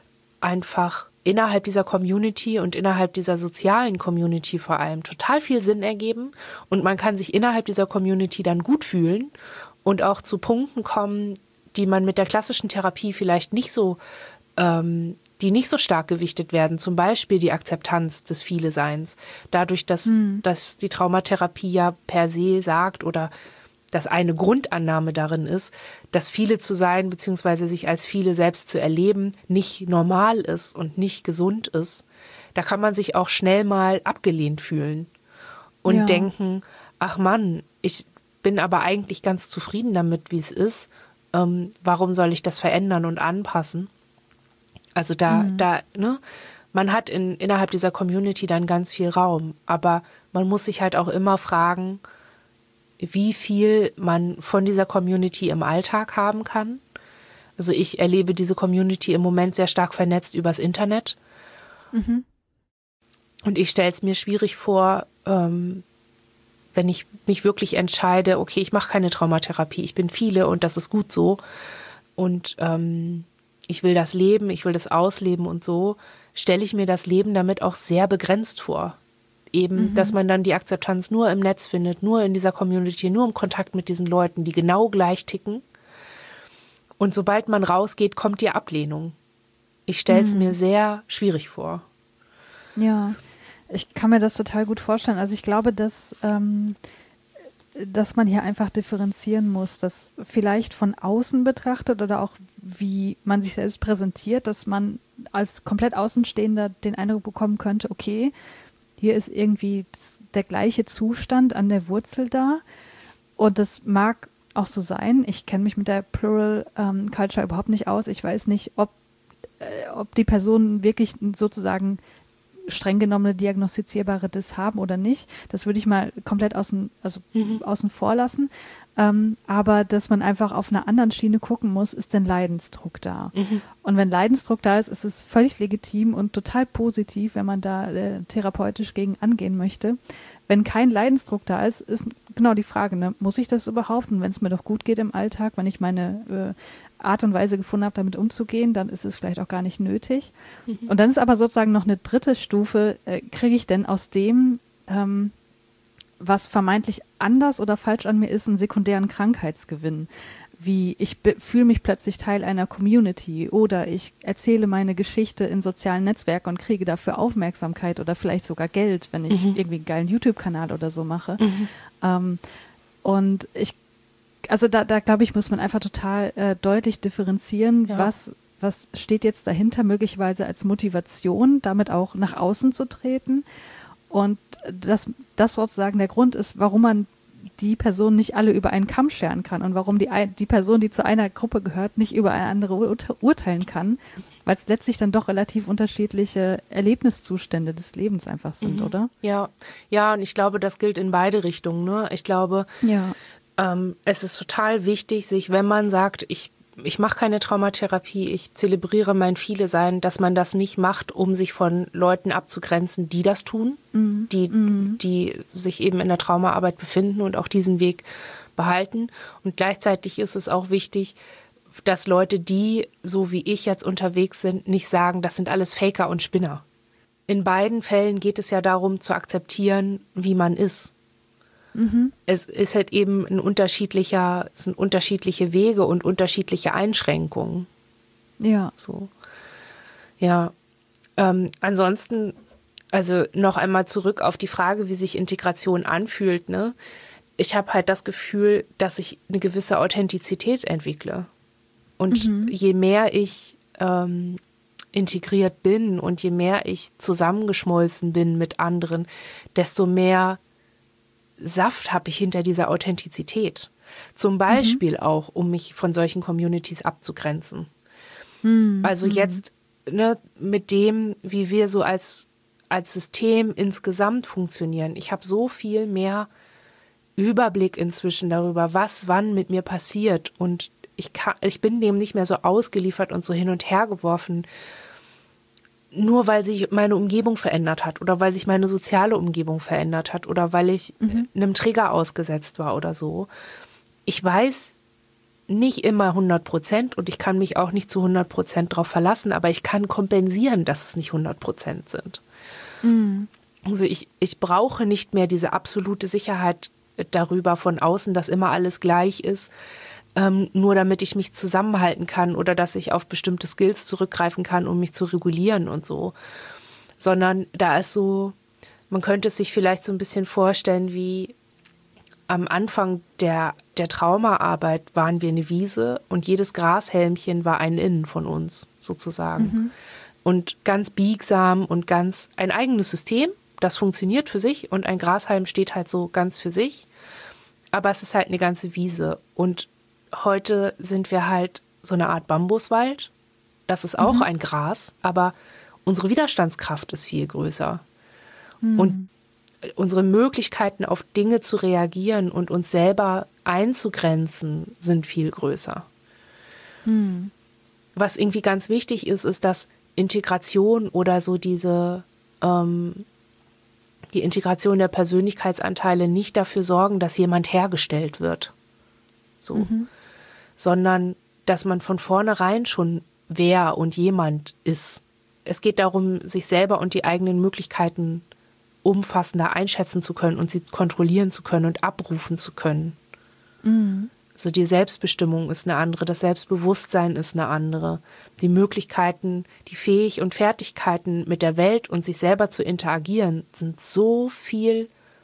einfach innerhalb dieser Community und innerhalb dieser sozialen Community vor allem total viel Sinn ergeben und man kann sich innerhalb dieser Community dann gut fühlen und auch zu Punkten kommen, die man mit der klassischen Therapie vielleicht nicht so, ähm, die nicht so stark gewichtet werden, zum Beispiel die Akzeptanz des Viele-Seins. Dadurch, dass, hm. dass die Traumatherapie ja per se sagt oder dass eine Grundannahme darin ist, dass viele zu sein bzw. sich als viele selbst zu erleben nicht normal ist und nicht gesund ist, da kann man sich auch schnell mal abgelehnt fühlen und ja. denken, ach Mann, ich bin aber eigentlich ganz zufrieden damit, wie es ist. Ähm, warum soll ich das verändern und anpassen? Also da, mhm. da, ne, man hat in, innerhalb dieser Community dann ganz viel Raum, aber man muss sich halt auch immer fragen, wie viel man von dieser Community im Alltag haben kann. Also ich erlebe diese Community im Moment sehr stark vernetzt übers Internet. Mhm. Und ich stelle es mir schwierig vor, ähm, wenn ich mich wirklich entscheide, okay, ich mache keine Traumatherapie, ich bin viele und das ist gut so. Und ähm, ich will das leben, ich will das ausleben und so, stelle ich mir das Leben damit auch sehr begrenzt vor. Eben, mhm. dass man dann die Akzeptanz nur im Netz findet, nur in dieser Community, nur im Kontakt mit diesen Leuten, die genau gleich ticken. Und sobald man rausgeht, kommt die Ablehnung. Ich stelle es mhm. mir sehr schwierig vor. Ja, ich kann mir das total gut vorstellen. Also ich glaube, dass, ähm, dass man hier einfach differenzieren muss, dass vielleicht von außen betrachtet oder auch wie man sich selbst präsentiert, dass man als komplett Außenstehender den Eindruck bekommen könnte, okay, hier ist irgendwie der gleiche Zustand an der Wurzel da. Und das mag auch so sein. Ich kenne mich mit der Plural ähm, Culture überhaupt nicht aus. Ich weiß nicht, ob, äh, ob die Personen wirklich sozusagen streng genommene diagnostizierbare Dis haben oder nicht. Das würde ich mal komplett außen, also mhm. außen vor lassen. Ähm, aber dass man einfach auf einer anderen Schiene gucken muss, ist denn Leidensdruck da? Mhm. Und wenn Leidensdruck da ist, ist es völlig legitim und total positiv, wenn man da äh, therapeutisch gegen angehen möchte. Wenn kein Leidensdruck da ist, ist genau die Frage, ne? Muss ich das überhaupt? Und wenn es mir doch gut geht im Alltag, wenn ich meine äh, Art und Weise gefunden habe, damit umzugehen, dann ist es vielleicht auch gar nicht nötig. Mhm. Und dann ist aber sozusagen noch eine dritte Stufe, äh, kriege ich denn aus dem, ähm, was vermeintlich anders oder falsch an mir ist, einen sekundären Krankheitsgewinn. Wie ich fühle mich plötzlich Teil einer Community oder ich erzähle meine Geschichte in sozialen Netzwerken und kriege dafür Aufmerksamkeit oder vielleicht sogar Geld, wenn ich mhm. irgendwie einen geilen YouTube-Kanal oder so mache. Mhm. Ähm, und ich, also da, da glaube ich, muss man einfach total äh, deutlich differenzieren, ja. was, was steht jetzt dahinter, möglicherweise als Motivation, damit auch nach außen zu treten. Und das, das sozusagen der Grund ist, warum man die Person nicht alle über einen Kamm scheren kann und warum die, die Person, die zu einer Gruppe gehört, nicht über eine andere ur- urteilen kann, weil es letztlich dann doch relativ unterschiedliche Erlebniszustände des Lebens einfach sind, mhm. oder? Ja, ja, und ich glaube, das gilt in beide Richtungen. Ne? Ich glaube, ja. ähm, es ist total wichtig, sich, wenn man sagt, ich ich mache keine Traumatherapie, ich zelebriere mein Viele-Sein, dass man das nicht macht, um sich von Leuten abzugrenzen, die das tun, mhm. die, mhm. die sich eben in der Traumaarbeit befinden und auch diesen Weg behalten. Und gleichzeitig ist es auch wichtig, dass Leute, die so wie ich jetzt unterwegs sind, nicht sagen, das sind alles Faker und Spinner. In beiden Fällen geht es ja darum, zu akzeptieren, wie man ist. Mhm. Es ist halt eben ein unterschiedlicher, es sind unterschiedliche Wege und unterschiedliche Einschränkungen. Ja. So. Ja. Ähm, ansonsten, also noch einmal zurück auf die Frage, wie sich Integration anfühlt, ne? Ich habe halt das Gefühl, dass ich eine gewisse Authentizität entwickle. Und mhm. je mehr ich ähm, integriert bin und je mehr ich zusammengeschmolzen bin mit anderen, desto mehr Saft habe ich hinter dieser Authentizität. Zum Beispiel mhm. auch, um mich von solchen Communities abzugrenzen. Mhm. Also jetzt ne, mit dem, wie wir so als, als System insgesamt funktionieren. Ich habe so viel mehr Überblick inzwischen darüber, was wann mit mir passiert. Und ich, kann, ich bin dem nicht mehr so ausgeliefert und so hin und her geworfen, nur weil sich meine Umgebung verändert hat oder weil sich meine soziale Umgebung verändert hat oder weil ich mhm. einem Trigger ausgesetzt war oder so. Ich weiß nicht immer hundert Prozent und ich kann mich auch nicht zu hundert Prozent darauf verlassen, aber ich kann kompensieren, dass es nicht hundert Prozent sind. Mhm. Also ich, ich brauche nicht mehr diese absolute Sicherheit darüber von außen, dass immer alles gleich ist, ähm, nur damit ich mich zusammenhalten kann oder dass ich auf bestimmte Skills zurückgreifen kann, um mich zu regulieren und so. Sondern da ist so, man könnte es sich vielleicht so ein bisschen vorstellen wie am Anfang der, der Traumaarbeit waren wir eine Wiese und jedes Grashelmchen war ein Innen von uns sozusagen. Mhm. Und ganz biegsam und ganz ein eigenes System, das funktioniert für sich und ein Grashalm steht halt so ganz für sich. Aber es ist halt eine ganze Wiese. Und heute sind wir halt so eine Art Bambuswald. Das ist auch mhm. ein Gras, aber unsere Widerstandskraft ist viel größer. Mhm. Und unsere Möglichkeiten auf Dinge zu reagieren und uns selber einzugrenzen sind viel größer. Mhm. Was irgendwie ganz wichtig ist, ist, dass Integration oder so diese ähm, die Integration der Persönlichkeitsanteile nicht dafür sorgen, dass jemand hergestellt wird. So. Mhm. Sondern, dass man von vornherein schon wer und jemand ist. Es geht darum, sich selber und die eigenen Möglichkeiten umfassender einschätzen zu können und sie kontrollieren zu können und abrufen zu können. Mhm. Also die Selbstbestimmung ist eine andere, das Selbstbewusstsein ist eine andere. Die Möglichkeiten, die Fähig- und Fertigkeiten mit der Welt und sich selber zu interagieren, sind so viel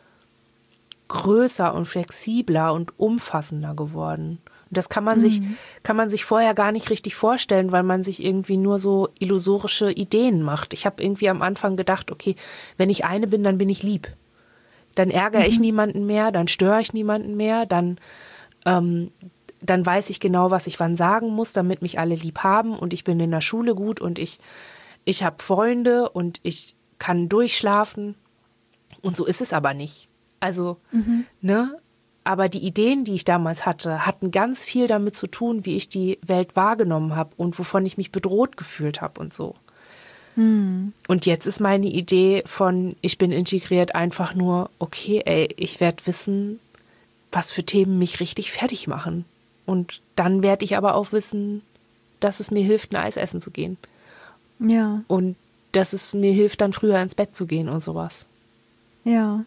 größer und flexibler und umfassender geworden. Und das kann man mhm. sich, kann man sich vorher gar nicht richtig vorstellen, weil man sich irgendwie nur so illusorische Ideen macht. Ich habe irgendwie am Anfang gedacht, okay, wenn ich eine bin, dann bin ich lieb. Dann ärgere mhm. ich niemanden mehr, dann störe ich niemanden mehr, dann Ähm, dann weiß ich genau, was ich wann sagen muss, damit mich alle lieb haben und ich bin in der Schule gut und ich, ich habe Freunde und ich kann durchschlafen und so ist es aber nicht. Also, mhm. ne, aber die Ideen, die ich damals hatte, hatten ganz viel damit zu tun, wie ich die Welt wahrgenommen habe und wovon ich mich bedroht gefühlt habe und so. Mhm. Und jetzt ist meine Idee von, ich bin integriert einfach nur, okay, ey, ich werde wissen, was für Themen mich richtig fertig machen. Und dann werde ich aber auch wissen, dass es mir hilft, ein Eis essen zu gehen. Ja. Und dass es mir hilft, dann früher ins Bett zu gehen und sowas. Ja.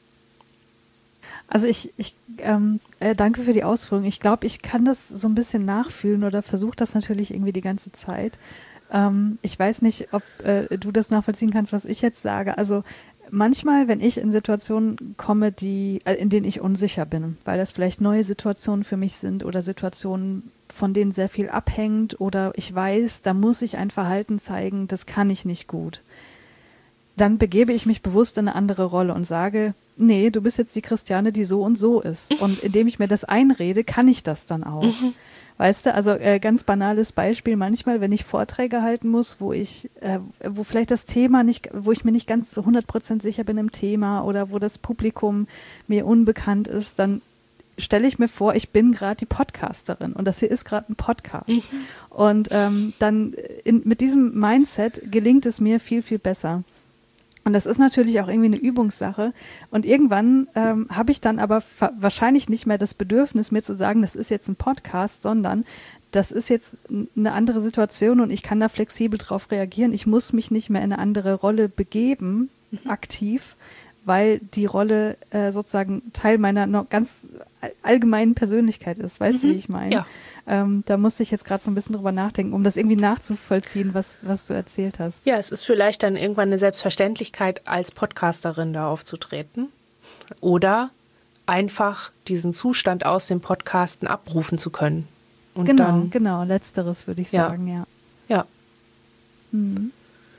Also ich, ich ähm, äh, danke für die Ausführung. Ich glaube, ich kann das so ein bisschen nachfühlen oder versuche das natürlich irgendwie die ganze Zeit. Ähm, ich weiß nicht, ob äh, du das nachvollziehen kannst, was ich jetzt sage. Also manchmal, wenn ich in Situationen komme, die, in denen ich unsicher bin, weil das vielleicht neue Situationen für mich sind oder Situationen, von denen sehr viel abhängt oder ich weiß, da muss ich ein Verhalten zeigen, das kann ich nicht gut. Dann begebe ich mich bewusst in eine andere Rolle und sage, nee, du bist jetzt die Christiane, die so und so ist. Und indem ich mir das einrede, kann ich das dann auch. Mhm. Weißt du, also äh, ganz banales Beispiel, manchmal, wenn ich Vorträge halten muss, wo ich, äh, wo vielleicht das Thema nicht, wo ich mir nicht ganz zu hundert Prozent sicher bin im Thema oder wo das Publikum mir unbekannt ist, dann stelle ich mir vor, ich bin gerade die Podcasterin und das hier ist gerade ein Podcast. Mhm. Und ähm, dann in, mit diesem Mindset gelingt es mir viel, viel besser. Und das ist natürlich auch irgendwie eine Übungssache. Und irgendwann ähm, habe ich dann aber fa- wahrscheinlich nicht mehr das Bedürfnis, mir zu sagen, das ist jetzt ein Podcast, sondern das ist jetzt n- eine andere Situation und ich kann da flexibel drauf reagieren. Ich muss mich nicht mehr in eine andere Rolle begeben, mhm. aktiv, weil die Rolle äh, sozusagen Teil meiner noch ganz allgemeinen Persönlichkeit ist. Weißt mhm. du, wie ich meine? Ja. Ähm, da musste ich jetzt gerade so ein bisschen drüber nachdenken, um das irgendwie nachzuvollziehen, was, was du erzählt hast. Ja, es ist vielleicht dann irgendwann eine Selbstverständlichkeit, als Podcasterin da aufzutreten oder einfach diesen Zustand aus dem Podcasten abrufen zu können. Und genau, dann, genau, letzteres würde ich ja. sagen, ja. Ja. Mhm.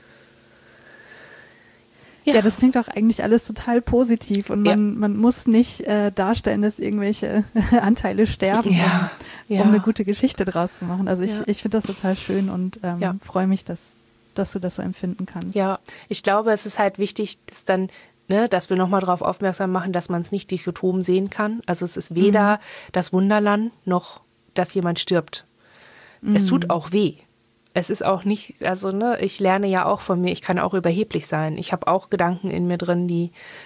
Ja. Ja, das klingt auch eigentlich alles total positiv und man, ja. man muss nicht äh, darstellen, dass irgendwelche Anteile sterben, ja. um, ja. um eine gute Geschichte draus zu machen. Also ich, ja. ich finde das total schön und ähm, ja. freue mich, dass, dass du das so empfinden kannst. Ja, ich glaube, es ist halt wichtig, dass dann, ne, dass wir nochmal darauf aufmerksam machen, dass man es nicht dichotom sehen kann. Also es ist weder mhm. das Wunderland noch, dass jemand stirbt. Mhm. Es tut auch weh. Es ist auch nicht, also ne, ich lerne ja auch von mir, ich kann auch überheblich sein. Ich habe auch Gedanken in mir drin, die,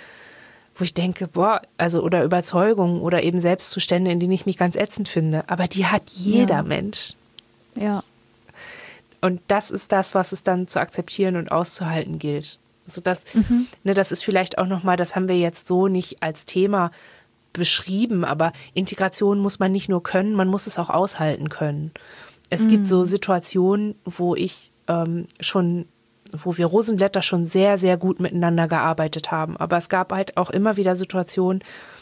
wo ich denke, boah, also oder Überzeugungen oder eben Selbstzustände, in denen ich mich ganz ätzend finde. Aber die hat jeder ja. Mensch. Ja. Und das ist das, was es dann zu akzeptieren und auszuhalten gilt. Also das, mhm. ne, das ist vielleicht auch nochmal, das haben wir jetzt so nicht als Thema beschrieben, aber Integration muss man nicht nur können, man muss es auch aushalten können. Es mhm. gibt so Situationen, wo ich ähm, schon, wo wir Rosenblätter schon sehr, sehr gut miteinander gearbeitet haben. Aber es gab halt auch immer wieder Situationen,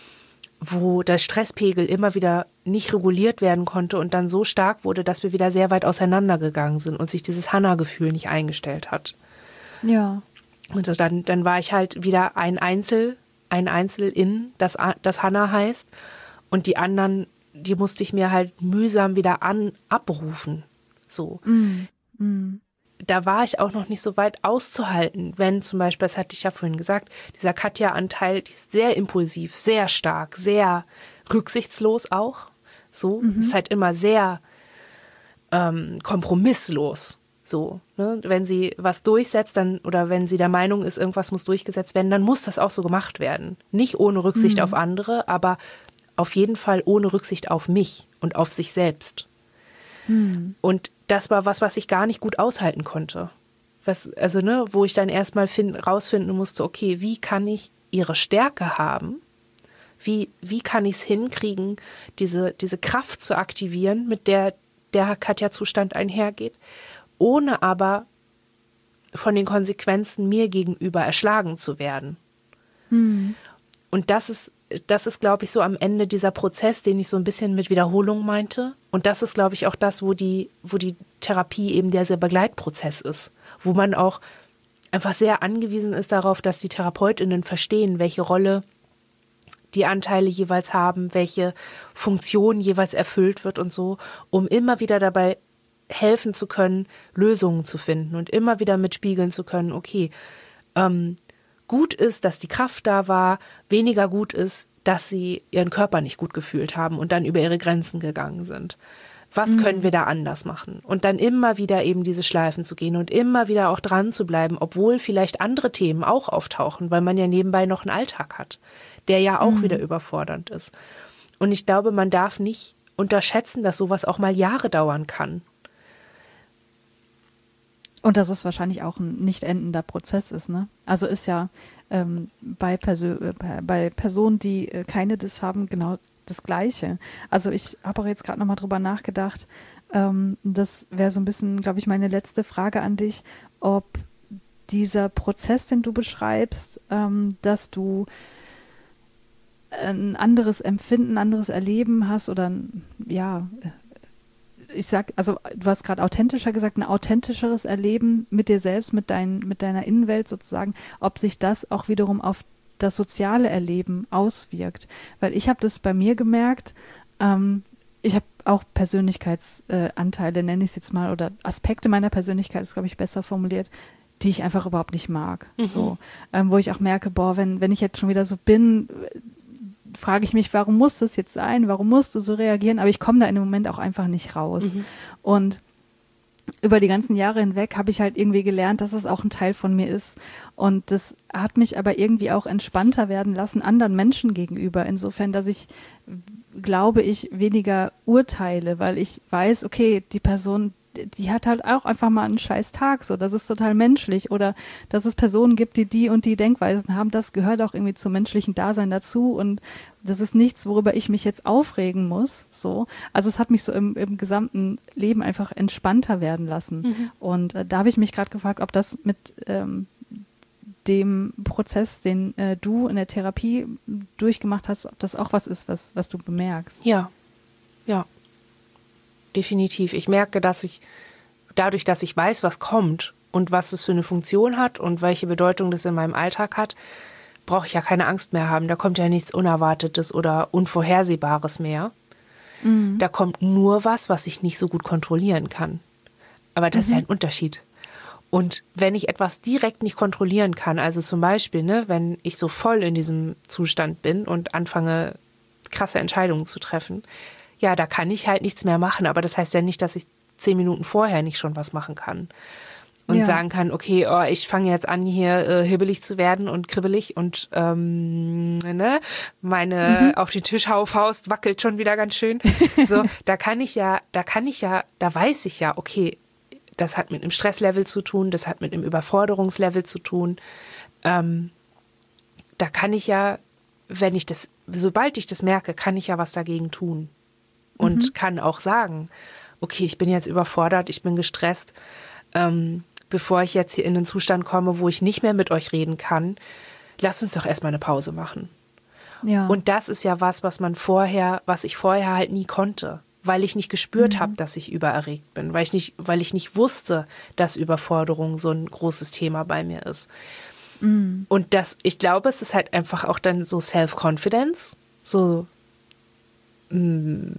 wo der Stresspegel immer wieder nicht reguliert werden konnte und dann so stark wurde, dass wir wieder sehr weit auseinandergegangen sind und sich dieses Hannah-Gefühl nicht eingestellt hat. Ja. Und dann, dann war ich halt wieder ein Einzel, ein Einzel-In, das, das Hannah heißt. Und die anderen, die musste ich mir halt mühsam wieder an, abrufen. So. Mm, mm. Da war ich auch noch nicht so weit auszuhalten, wenn zum Beispiel, das hatte ich ja vorhin gesagt, dieser Katja-Anteil, die ist sehr impulsiv, sehr stark, sehr rücksichtslos auch. So, mhm. ist halt immer sehr ähm, kompromisslos. So, ne? Wenn sie was durchsetzt, dann, oder wenn sie der Meinung ist, irgendwas muss durchgesetzt werden, dann muss das auch so gemacht werden. Nicht ohne Rücksicht mhm. auf andere, aber auf jeden Fall ohne Rücksicht auf mich und auf sich selbst. Mhm. Und das war was, was ich gar nicht gut aushalten konnte. Was, also, ne, wo ich dann erstmal find, rausfinden musste, okay, wie kann ich ihre Stärke haben? Wie, wie kann ich es hinkriegen, diese, diese Kraft zu aktivieren, mit der der Katja-Zustand einhergeht, ohne aber von den Konsequenzen mir gegenüber erschlagen zu werden. Hm. Und das ist, das ist, glaube ich, so am Ende dieser Prozess, den ich so ein bisschen mit Wiederholung meinte. Und das ist, glaube ich, auch das, wo die, wo die Therapie eben dieser Begleitprozess ist. Wo man auch einfach sehr angewiesen ist darauf, dass die TherapeutInnen verstehen, welche Rolle die Anteile jeweils haben, welche Funktion jeweils erfüllt wird und so, um immer wieder dabei helfen zu können, Lösungen zu finden und immer wieder mitspiegeln zu können, okay, ähm, gut ist, dass die Kraft da war, weniger gut ist, dass sie ihren Körper nicht gut gefühlt haben und dann über ihre Grenzen gegangen sind. Was mhm. können wir da anders machen? Und dann immer wieder eben diese Schleifen zu gehen und immer wieder auch dran zu bleiben, obwohl vielleicht andere Themen auch auftauchen, weil man ja nebenbei noch einen Alltag hat, der ja auch mhm. wieder überfordernd ist. Und ich glaube, man darf nicht unterschätzen, dass sowas auch mal Jahre dauern kann. Und dass es wahrscheinlich auch ein nicht endender Prozess ist, ne? Also ist ja ähm, bei, Perso- äh, bei Personen, die äh, keine Dis haben, genau das Gleiche. Also ich habe auch jetzt gerade nochmal drüber nachgedacht, ähm, das wäre so ein bisschen, glaube ich, meine letzte Frage an dich, ob dieser Prozess, den du beschreibst, ähm, dass du ein anderes Empfinden, ein anderes Erleben hast oder ein, ja, ich sag, also du hast gerade authentischer gesagt, ein authentischeres Erleben mit dir selbst, mit, dein, mit deiner Innenwelt sozusagen, ob sich das auch wiederum auf das soziale Erleben auswirkt. Weil ich habe das bei mir gemerkt, ähm, ich habe auch Persönlichkeitsanteile, äh, nenne ich es jetzt mal, oder Aspekte meiner Persönlichkeit ist, glaube ich, besser formuliert, die ich einfach überhaupt nicht mag. Mhm. So, ähm, wo ich auch merke, boah, wenn, wenn ich jetzt schon wieder so bin, frage ich mich, warum muss das jetzt sein? Warum musst du so reagieren? Aber ich komme da in dem Moment auch einfach nicht raus. Mhm. Und über die ganzen Jahre hinweg habe ich halt irgendwie gelernt, dass es auch ein Teil von mir ist. Und das hat mich aber irgendwie auch entspannter werden lassen anderen Menschen gegenüber. Insofern, dass ich, glaube ich, weniger urteile, weil ich weiß, okay, die Person, die hat halt auch einfach mal einen scheiß Tag, so, das ist total menschlich. Oder dass es Personen gibt, die die und die Denkweisen haben, das gehört auch irgendwie zum menschlichen Dasein dazu und das ist nichts, worüber ich mich jetzt aufregen muss, so. Also es hat mich so im, im gesamten Leben einfach entspannter werden lassen. Mhm. Und äh, da habe ich mich gerade gefragt, ob das mit ähm, dem Prozess, den äh, du in der Therapie durchgemacht hast, ob das auch was ist, was, was du bemerkst. Ja, ja, definitiv. Ich merke, dass ich dadurch, dass ich weiß, was kommt und was es für eine Funktion hat und welche Bedeutung das in meinem Alltag hat, brauche ich ja keine Angst mehr haben. Da kommt ja nichts Unerwartetes oder Unvorhersehbares mehr. Mhm. Da kommt nur was, was ich nicht so gut kontrollieren kann. Aber das mhm. ist ja ein Unterschied. Und wenn ich etwas direkt nicht kontrollieren kann, also zum Beispiel, ne, wenn ich so voll in diesem Zustand bin und anfange, krasse Entscheidungen zu treffen, ja, da kann ich halt nichts mehr machen. Aber das heißt ja nicht, dass ich zehn Minuten vorher nicht schon was machen kann. Und ja. sagen kann, okay, oh, ich fange jetzt an, hier äh, hibbelig zu werden und kribbelig und ähm, ne, meine mhm. auf den Tisch hau Faust wackelt schon wieder ganz schön. So, da kann ich ja, da kann ich ja, da weiß ich ja, okay, das hat mit einem Stresslevel zu tun, das hat mit einem Überforderungslevel zu tun. Ähm, da kann ich ja, wenn ich das, sobald ich das merke, kann ich ja was dagegen tun. Und mhm. kann auch sagen, okay, ich bin jetzt überfordert, ich bin gestresst. Ähm, bevor ich jetzt hier in den Zustand komme, wo ich nicht mehr mit euch reden kann, lasst uns doch erstmal eine Pause machen. Ja. Und das ist ja was, was man vorher, was ich vorher halt nie konnte. Weil ich nicht gespürt mhm. habe, dass ich übererregt bin, weil ich nicht, weil ich nicht wusste, dass Überforderung so ein großes Thema bei mir ist. Mhm. Und das, ich glaube, es ist halt einfach auch dann so Self-Confidence, so mh,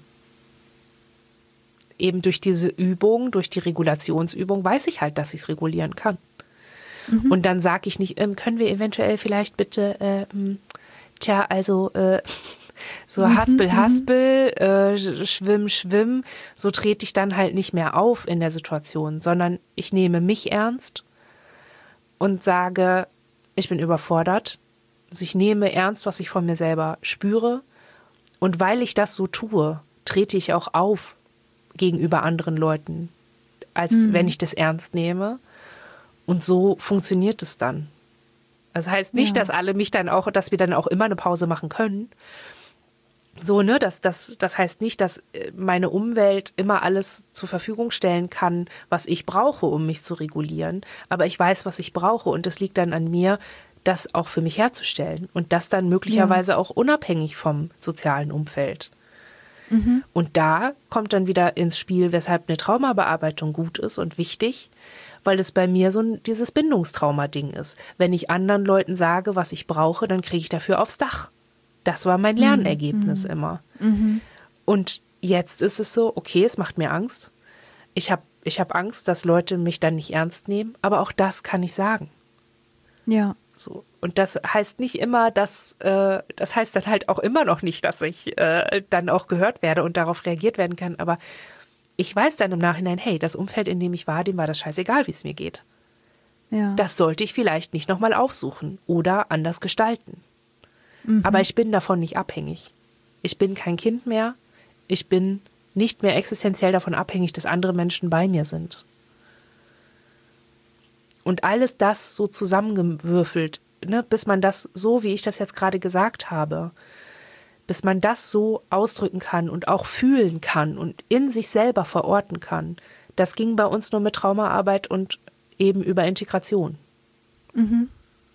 eben durch diese Übung, durch die Regulationsübung, weiß ich halt, dass ich es regulieren kann. Mhm. Und dann sage ich nicht, ähm, können wir eventuell vielleicht bitte, äh, tja, also äh, so haspel, haspel, äh, schwimm, schwimm, so trete ich dann halt nicht mehr auf in der Situation, sondern ich nehme mich ernst und sage, ich bin überfordert. Also ich nehme ernst, was ich von mir selber spüre. Und weil ich das so tue, trete ich auch auf gegenüber anderen Leuten, als mhm. wenn ich das ernst nehme. Und so funktioniert es dann. Das heißt nicht, ja. dass alle mich dann auch, dass wir dann auch immer eine Pause machen können. So, ne, das, das, das heißt nicht, dass meine Umwelt immer alles zur Verfügung stellen kann, was ich brauche, um mich zu regulieren. Aber ich weiß, was ich brauche und es liegt dann an mir, das auch für mich herzustellen. Und das dann möglicherweise ja. auch unabhängig vom sozialen Umfeld. Mhm. Und da kommt dann wieder ins Spiel, weshalb eine Traumabearbeitung gut ist und wichtig, weil es bei mir so ein, dieses Bindungstrauma-Ding ist. Wenn ich anderen Leuten sage, was ich brauche, dann kriege ich dafür aufs Dach. Das war mein Lernergebnis mhm. immer. Mhm. Und jetzt ist es so, okay, es macht mir Angst. Ich habe ich hab Angst, dass Leute mich dann nicht ernst nehmen, aber auch das kann ich sagen. Ja. So. Und das heißt nicht immer, dass, äh, das heißt dann halt auch immer noch nicht, dass ich äh, dann auch gehört werde und darauf reagiert werden kann, aber ich weiß dann im Nachhinein, hey, das Umfeld, in dem ich war, dem war das scheißegal, wie es mir geht. Ja. Das sollte ich vielleicht nicht nochmal aufsuchen oder anders gestalten. Mhm. Aber ich bin davon nicht abhängig. Ich bin kein Kind mehr. Ich bin nicht mehr existenziell davon abhängig, dass andere Menschen bei mir sind. Und alles das so zusammengewürfelt, ne, bis man das so, wie ich das jetzt gerade gesagt habe, bis man das so ausdrücken kann und auch fühlen kann und in sich selber verorten kann, das ging bei uns nur mit Traumaarbeit und eben über Integration. Mhm.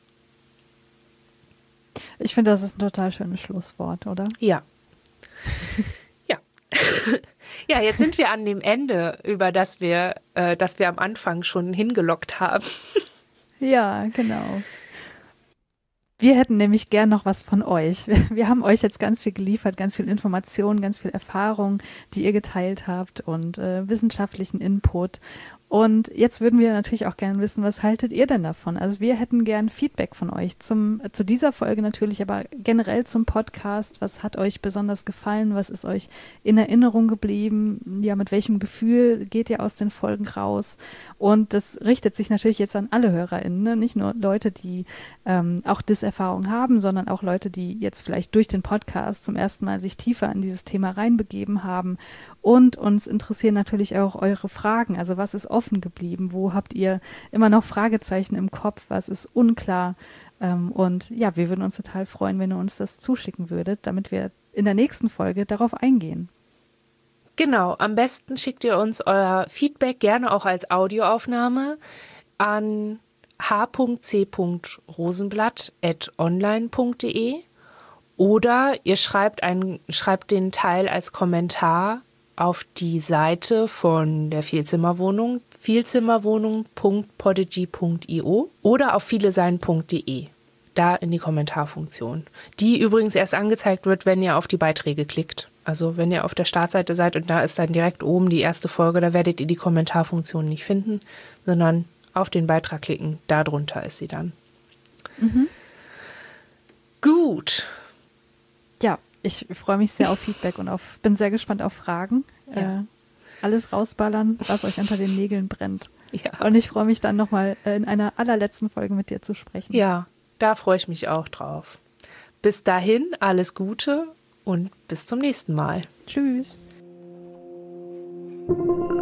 Ich finde, das ist ein total schönes Schlusswort, oder? Ja. ja. Ja, jetzt sind wir an dem Ende, über das wir, äh, das wir am Anfang schon hingelockt haben. Ja, genau. Wir hätten nämlich gern noch was von euch. Wir, wir haben euch jetzt ganz viel geliefert, ganz viel Informationen, ganz viel Erfahrung, die ihr geteilt habt und äh, wissenschaftlichen Input. Und jetzt würden wir natürlich auch gerne wissen, was haltet ihr denn davon? Also wir hätten gern Feedback von euch zum, zu dieser Folge natürlich, aber generell zum Podcast. Was hat euch besonders gefallen? Was ist euch in Erinnerung geblieben? Ja, mit welchem Gefühl geht ihr aus den Folgen raus? Und das richtet sich natürlich jetzt an alle HörerInnen, ne? Nicht nur Leute, die ähm, auch Dis-Erfahrung haben, sondern auch Leute, die jetzt vielleicht durch den Podcast zum ersten Mal sich tiefer in dieses Thema reinbegeben haben. Und uns interessieren natürlich auch eure Fragen. Also was ist offen geblieben? Wo habt ihr immer noch Fragezeichen im Kopf? Was ist unklar? Ähm, und ja, wir würden uns total freuen, wenn ihr uns das zuschicken würdet, damit wir in der nächsten Folge darauf eingehen. Genau, am besten schickt ihr uns euer Feedback gerne auch als Audioaufnahme an h c rosenblatt at online punkt de oder ihr schreibt, ein, schreibt den Teil als Kommentar auf die Seite von der Vielzimmerwohnung, vielzimmerwohnung punkt podigy punkt io oder auf vielesein punkt de, da in die Kommentarfunktion, die übrigens erst angezeigt wird, wenn ihr auf die Beiträge klickt. Also wenn ihr auf der Startseite seid und da ist dann direkt oben die erste Folge, da werdet ihr die Kommentarfunktion nicht finden, sondern auf den Beitrag klicken, darunter ist sie dann. Mhm. Gut. Ja, ich freue mich sehr auf Feedback und auf, bin sehr gespannt auf Fragen. Ja. Äh, alles rausballern, was euch unter den Nägeln brennt. Ja. Und ich freue mich dann nochmal in einer allerletzten Folge mit dir zu sprechen. Ja, da freue ich mich auch drauf. Bis dahin, alles Gute und bis zum nächsten Mal. Tschüss.